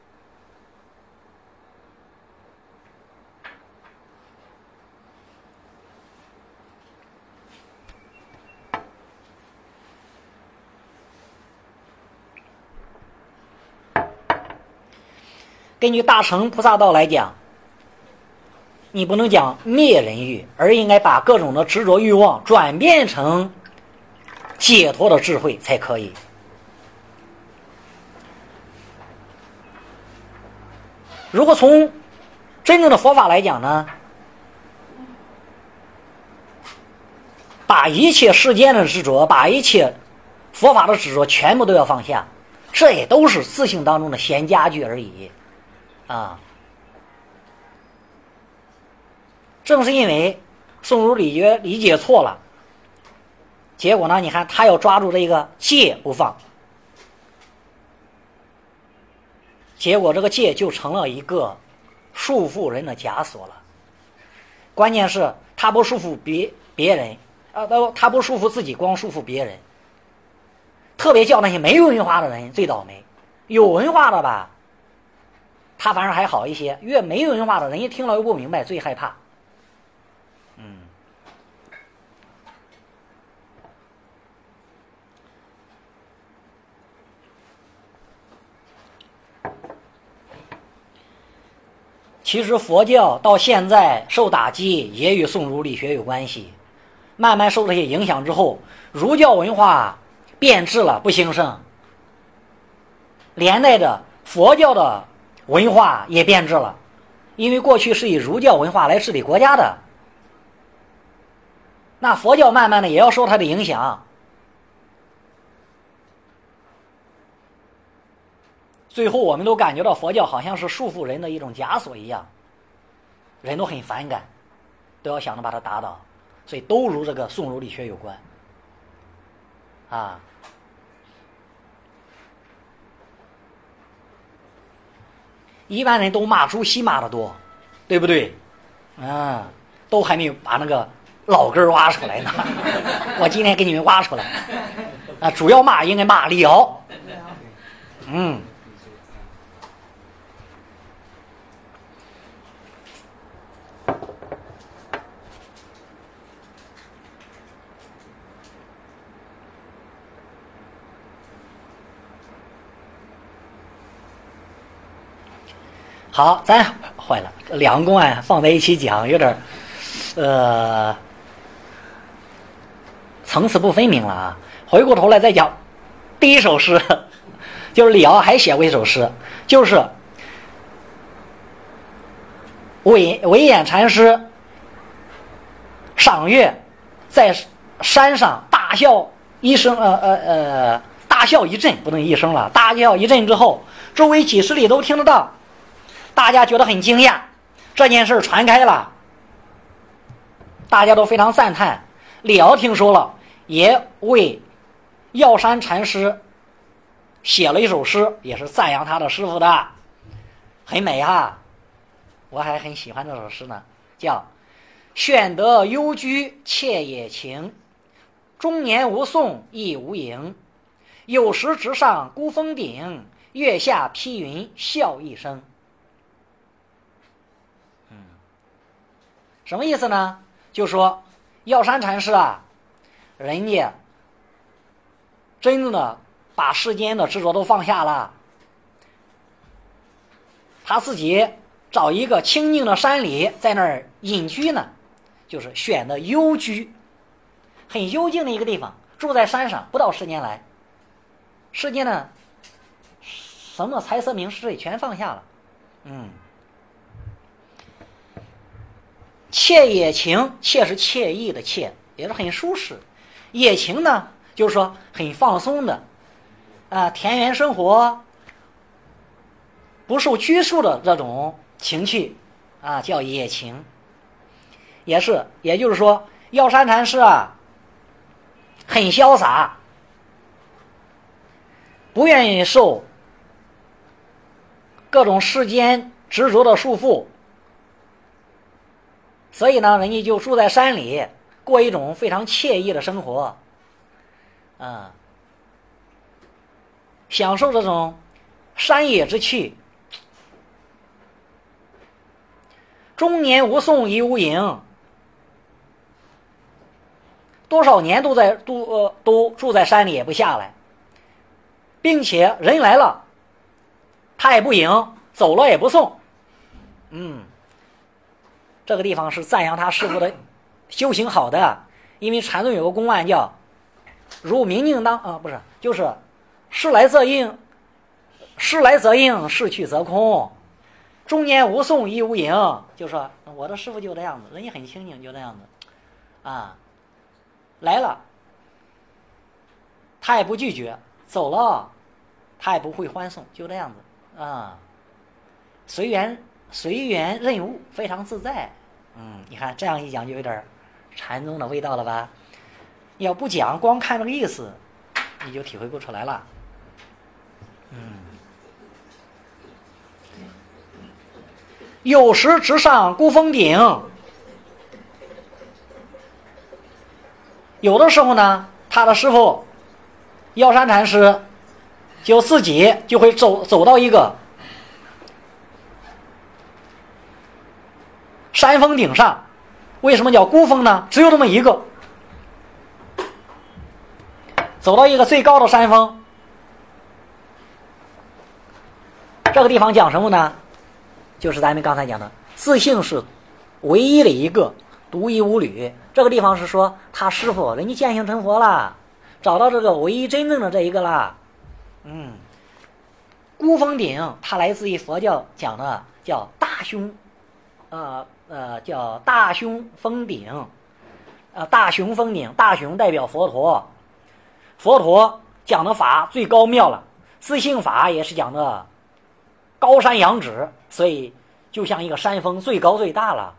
根据大乘菩萨道来讲，你不能讲灭人欲，而应该把各种的执着欲望转变成解脱的智慧才可以。如果从真正的佛法来讲呢，把一切世间的执着，把一切佛法的执着全部都要放下，这也都是自性当中的闲家具而已啊。正是因为宋儒理学理解错了，结果呢，你看他要抓住这个戒不放，结果这个戒就成了一个束缚人的枷锁了。关键是他不束缚别人，他不束缚自己，光束缚别人。特别叫那些没有文化的人最倒霉，有文化的吧，他反而还好一些，越没有文化的人一听了又不明白，最害怕。其实佛教到现在受打击也与宋儒理学有关系，慢慢受这些影响之后，儒教文化变质了，不兴盛，连带着佛教的文化也变质了，因为过去是以儒教文化来治理国家的，那佛教慢慢的也要受它的影响，最后我们都感觉到佛教好像是束缚人的一种枷锁一样，人都很反感，都要想着把它打倒，所以都与这个宋儒理学有关啊。 一般人都骂朱熹骂的多，对不对？啊，都还没有把那个老根挖出来呢。我今天给你们挖出来。啊，主要骂应该骂李敖。嗯。好，咱坏了，两个公案放在一起讲，有点层次不分明了啊。回过头来再讲第一首诗，就是李敖还写过一首诗，就是惟演禅师赏月，在山上大笑一声，大笑一阵，不能一声了，大笑一阵之后，周围几十里都听得到。大家觉得很惊讶，这件事传开了，大家都非常赞叹。李敖听说了，也为药山禅师写了一首诗，也是赞扬他的师傅的，很美啊。我还很喜欢这首诗呢，叫选得幽居妾也情，中年无讼亦无迎，有时直上孤峰顶，月下披云笑一声。什么意思呢？就说药山禅师啊，人家真正的把世间的执着都放下了，他自己找一个清静的山里在那儿隐居呢，就是选的幽居，很幽静的一个地方，住在山上，不到世间来，世间呢什么财色名食睡全放下了。惬也情，惬是惬意的惬，也是很舒适。也情呢，就是说很放松的，田园生活，不受拘束的这种情趣，叫也情。也就是说，药山禅师啊，很潇洒，不愿意受各种世间执着的束缚。所以呢，人家就住在山里，过一种非常惬意的生活，享受这种山野之趣。中年无讼亦无迎，多少年都住在山里也不下来，并且人来了，他也不迎，走了也不送。这个地方是赞扬他师傅的修行好的，因为禅宗有个公案叫如明镜当不是，就是事来则应，事去则空，中年无讼亦无迎，就说我的师傅就这样子，人家很清静，就这样子来了他也不拒绝，走了他也不会欢送，就这样子随缘任务，非常自在。你看这样一讲就有点禅宗的味道了吧？要不讲，光看这个意思，你就体会不出来了。有时直上孤峰顶，有的时候呢，他的师傅药山禅师就自己就会走到一个山峰顶上。为什么叫孤峰呢？只有这么一个，走到一个最高的山峰。这个地方讲什么呢？就是咱们刚才讲的自性是唯一的一个，独一无二。这个地方是说他师傅人家见性成佛了，找到这个唯一真正的这一个啦。孤峰顶它来自于佛教讲的叫大雄叫大雄峰顶，大雄峰顶，大雄代表佛陀，佛陀讲的法最高妙了，自性法也是讲的高山仰止，所以就像一个山峰，最高最大了。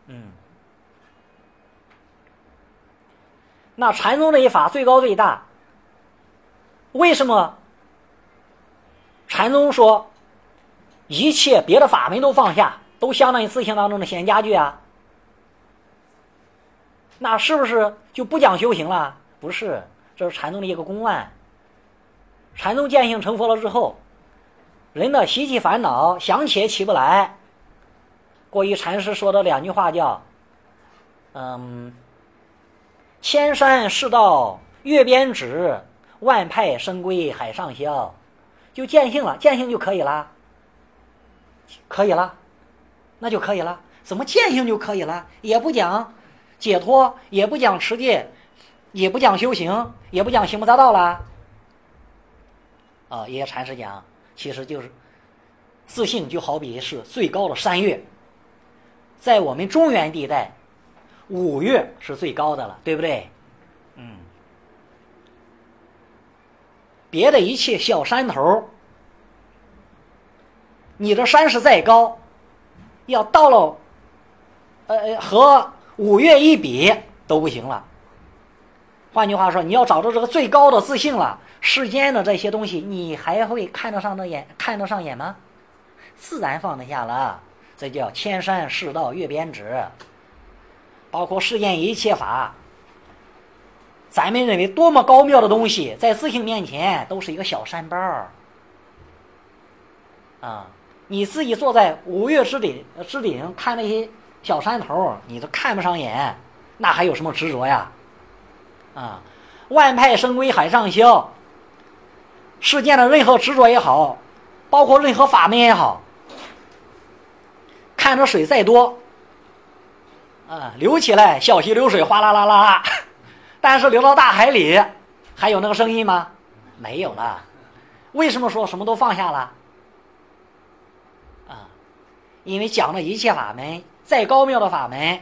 那禅宗这一法最高最大，为什么禅宗说一切别的法门都放下，都相当于自性当中的闲家具啊。那是不是就不讲修行了？不是，这是禅宗的一个公案。禅宗见性成佛了之后，人的习气烦恼想起也起不来。过去禅师说的2句话叫千山世道月边止，万派生归海上消。就见性了，见性就可以了，可以了，那就可以了。怎么见性就可以了？也不讲解脱，也不讲持戒，也不讲修行，也不讲行不杂道了。也禅师讲，其实就是自性就好比是最高的山岳，在我们中原地带，5岳是最高的了，对不对？别的一切小山头，你的山势再高，要到了和5岳一比都不行了。换句话说，你要找到这个最高的自性了，世间的这些东西你还会看得上眼吗？自然放得下了。这叫千山世道月边止。包括世间一切法，咱们认为多么高妙的东西，在自性面前都是一个小山包你自己坐在5岳之顶看那些小山头，你都看不上眼，那还有什么执着呀？万派生归海上消。世间的任何执着也好，包括任何法门也好，看着水再多流起来，小溪流水哗啦啦啦，但是流到大海里还有那个声音吗？没有了。为什么说什么都放下了？因为讲的一切法门，再高妙的法门，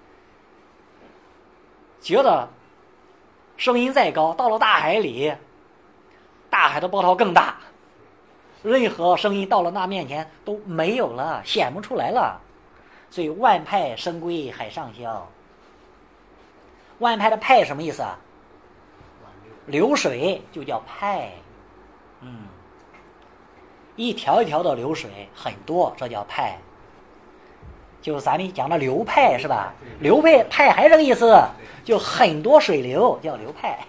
觉得声音再高，到了大海里，大海的波涛更大，任何声音到了那面前都没有了，显不出来了。所以万派生归海上消。万派的派什么意思啊？流水就叫派。一条一条的流水很多，这叫派。就是咱们讲的流派是吧？流派还是这个意思，就很多水流叫流派。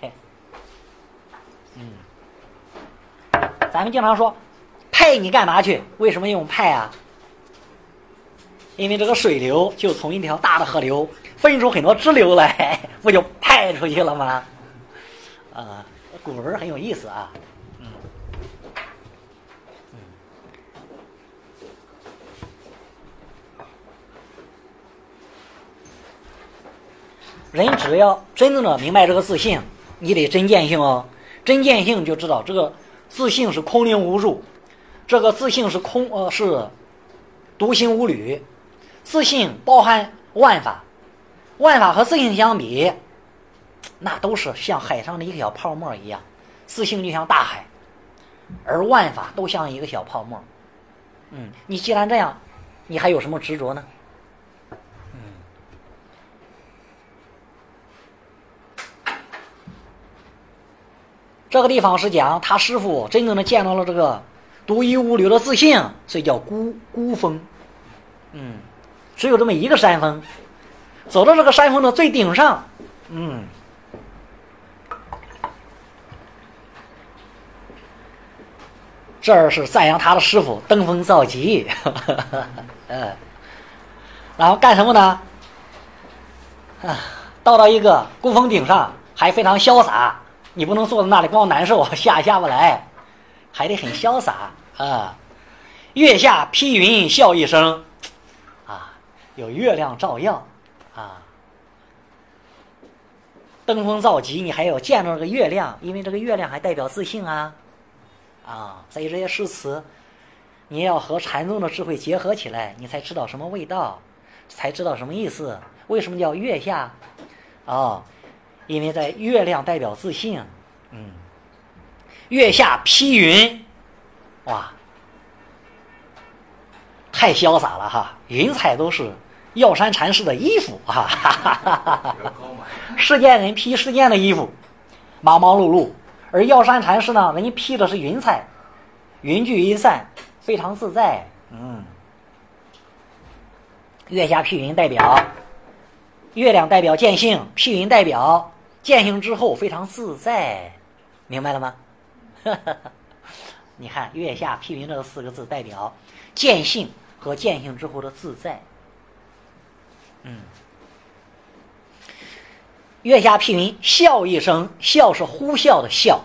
咱们经常说派你干嘛去？为什么用派啊？因为这个水流就从一条大的河流分出很多支流来，不就派出去了吗？古文很有意思啊。人只要真正的明白这个自性，你得真见性哦。真见性就知道这个自性是空灵无入，这个自性是是独行无侣，自性包含万法，万法和自性相比，那都是像海上的一个小泡沫一样，自性就像大海，而万法都像一个小泡沫。你既然这样，你还有什么执着呢？这个地方是讲他师父真正的见到了这个独一无二的自性，所以叫孤峰。只有这么一个山峰，走到这个山峰的最顶上，这儿是赞扬他的师父登峰造极。然后干什么呢？到一个孤峰顶上还非常潇洒，你不能坐在那里光难受，下不来，还得很潇洒月下披云笑一声有月亮照耀登峰造极，你还有见到这个月亮，因为这个月亮还代表自性所以这些诗词你要和禅宗的智慧结合起来，你才知道什么味道，才知道什么意思。为什么叫月下因为在月亮代表自性。月下披云，哇，太潇洒了哈！云彩都是药山禅师的衣服世间人披世间的衣服，忙忙碌碌，而药山禅师呢，人家披的是云彩，云聚云散，非常自在月下辟云代表月亮，代表见性，辟云代表见性之后非常自在，明白了吗？你看月下辟云这4个字代表见性和见性之后的自在。月下辟云，笑一声，笑是呼啸的笑，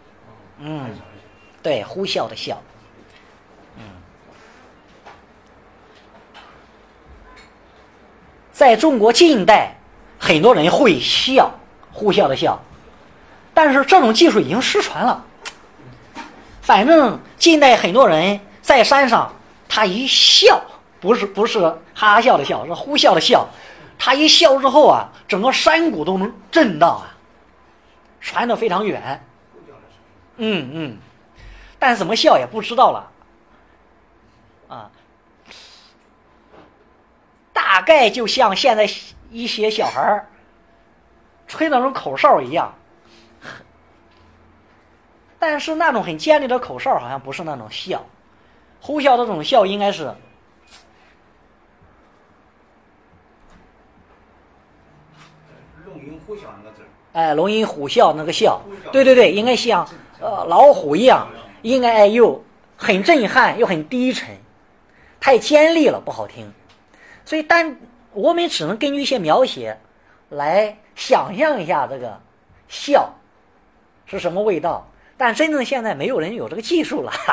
对，呼啸的笑。在中国近代，很多人会笑，呼啸的笑，但是这种技术已经失传了。反正近代很多人在山上，他一笑，不是哈哈笑的笑，是呼啸的笑。他一笑之后啊，整个山谷都能震荡啊，传得非常远。但怎么笑也不知道了啊。大概就像现在一些小孩吹那种口哨一样，但是那种很尖利的口哨好像不是那种笑，呼啸的这种笑应该是龙吟虎啸那个字。 龙吟虎啸那个啸，对，应该像老虎一样，应该又很震撼又很低沉，太尖利了不好听。所以我们只能根据一些描写来想象一下这个笑是什么味道，但真正现在没有人有这个技术了。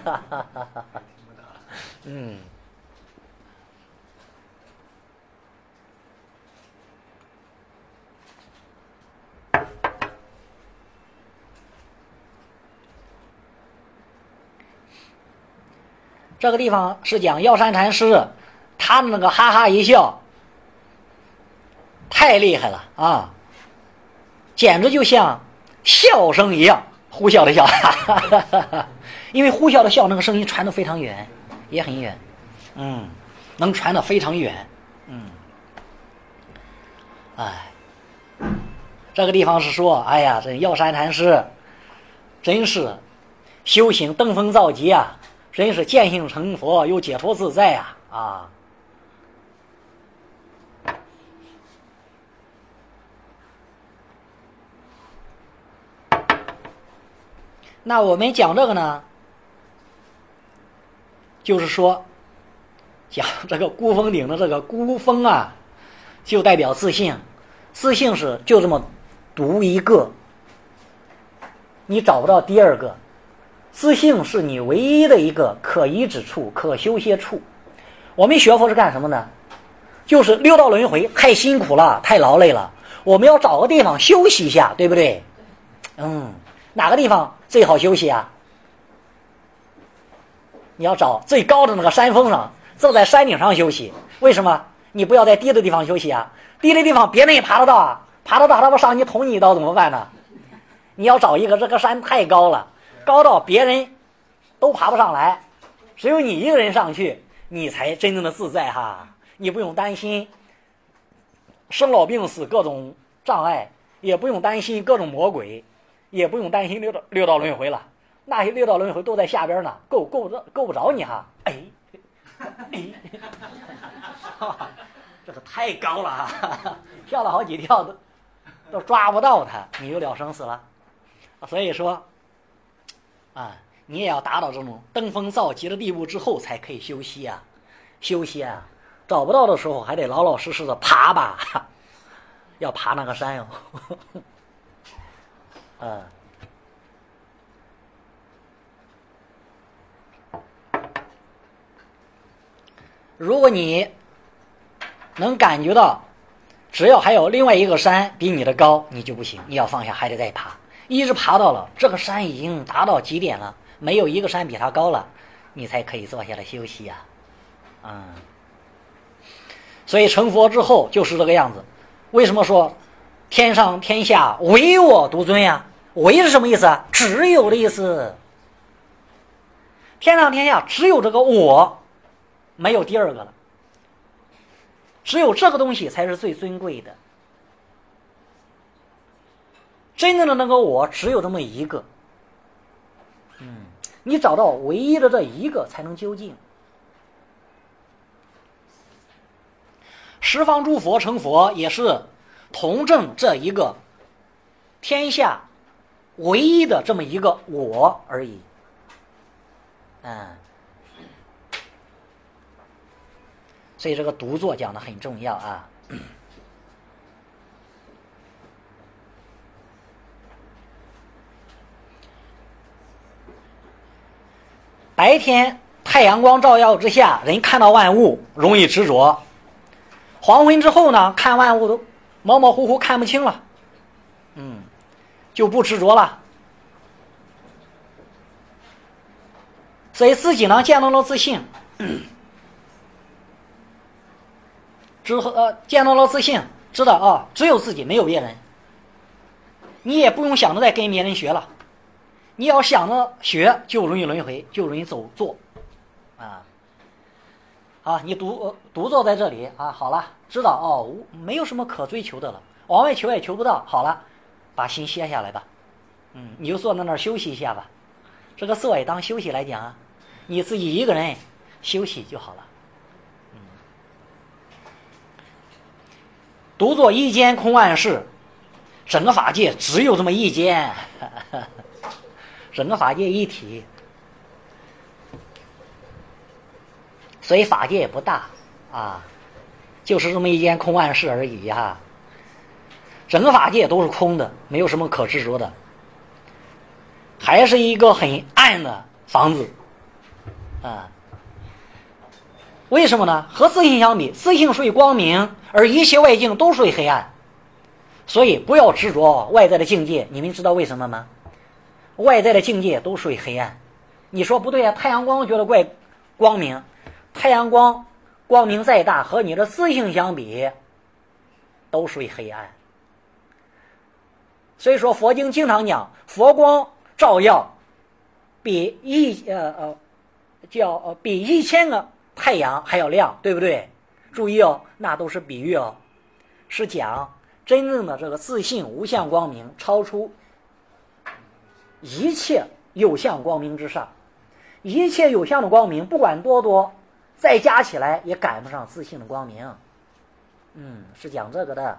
这个地方是讲药山禅师，他的那个哈哈一笑太厉害了啊，简直就像笑声一样，呼啸的笑。因为呼啸的笑那个声音传得非常远，也很远，能传得非常远。这个地方是说，哎呀，这药山禅师真是修行登峰造极啊，真是见性成佛又解脱自在啊。那我们讲这个呢，就是说讲这个孤峰顶的这个孤峰啊，就代表自性，自性是就这么独一个，你找不到第二个，自性是你唯一的一个可依之处，可修歇处。我们学佛是干什么呢？就是六道轮回太辛苦了，太劳累了，我们要找个地方休息一下，对不对？哪个地方最好休息啊？你要找最高的那个山峰上，坐在山顶上休息。为什么？你不要在低的地方休息啊，低的地方别人也爬得到啊，爬得到他不上去捅你一刀怎么办呢？你要找一个这个山太高了，高到别人都爬不上来，只有你一个人上去，你才真正的自在哈。你不用担心生老病死各种障碍，也不用担心各种魔鬼，也不用担心六道轮回了，那些六道轮回都在下边呢，够不着你哈。这个太高了哈，跳了好几跳都抓不到它，你就了生死了。所以说你也要达到这种登峰造极的地步之后才可以休息啊。找不到的时候还得老老实实的爬吧，要爬那个山哟。如果你能感觉到只要还有另外一个山比你的高，你就不行，你要放下还得再爬，一直爬到了这个山已经达到极点了，没有一个山比它高了，你才可以坐下来休息啊。所以成佛之后就是这个样子。为什么说天上天下唯我独尊呀？唯是什么意思啊？只有的意思。天上天下只有这个我，没有第二个了，只有这个东西才是最尊贵的。真正的那个我只有这么一个，你找到唯一的这一个才能究竟。 十方诸佛成佛也是同证这一个天下唯一的这么一个我而已。所以这个独坐讲的很重要啊。白天太阳光照耀之下，人看到万物容易执着，黄昏之后呢，看万物都模模糊糊看不清了，就不执着了。所以自己呢见到了自信，见到了自信，知道只有自己没有别人，你也不用想着再跟别人学了，你要想着学就容易轮回，就容易走错你独坐在这里好了，知道没有什么可追求的了，往外求也求不到，好了，把心歇下来吧，你就坐在那儿休息一下吧，这个坐也当休息来讲你自己一个人休息就好了。独坐一间空万事，整个法界只有这么一间，整个法界一体，所以法界也不大就是这么一间空万事而已整个法界都是空的，没有什么可执着的，还是一个很暗的房子为什么呢？和自性相比，自性属于光明，而一切外境都属于黑暗，所以不要执着外在的境界。你们知道为什么吗？外在的境界都属于黑暗。你说不对太阳光觉得怪光明，太阳光光明再大，和你的自性相比都属于黑暗。所以说佛经经常讲，佛光照耀比比1000个太阳还要亮，对不对？注意那都是比喻是讲真正的这个自性无相光明，超出一切有相光明之上，一切有相的光明不管多再加起来也赶不上自性的光明。是讲这个的。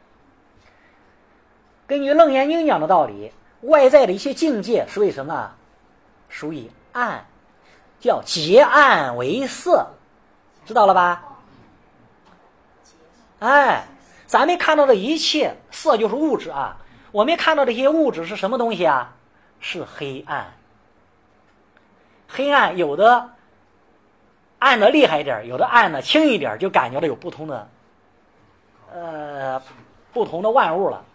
根据楞严经讲的道理，外在的一些境界属于什么？属于暗，叫结暗为色，知道了吧？咱们看到的一切色就是物质我们看到这些物质是什么东西是黑暗。黑暗有的暗的厉害一点，有的暗的轻一点，就感觉到有不同的万物了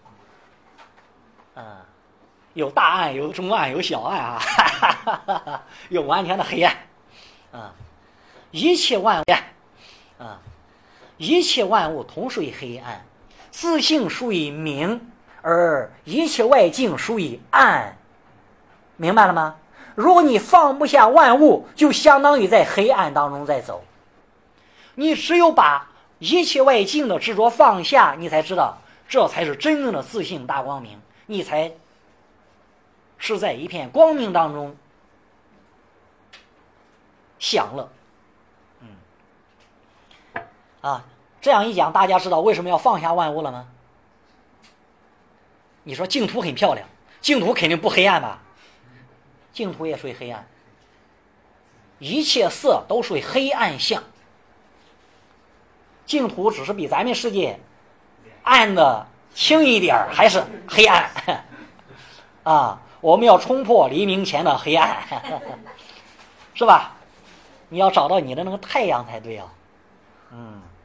有大暗，有中暗，有小暗有完全的黑暗一切万物一切万物同属于黑暗，自性属于明，而一切外境属于暗，明白了吗？如果你放不下万物，就相当于在黑暗当中在走。你只有把一切外境的执着放下，你才知道这才是真正的自性大光明，你才是在一片光明当中享乐。这样一讲，大家知道为什么要放下万物了吗？你说净土很漂亮，净土肯定不黑暗吧？净土也属于黑暗，一切色都属于黑暗相，净土只是比咱们世界暗的轻一点，还是黑暗我们要冲破黎明前的黑暗是吧？你要找到你的那个太阳才对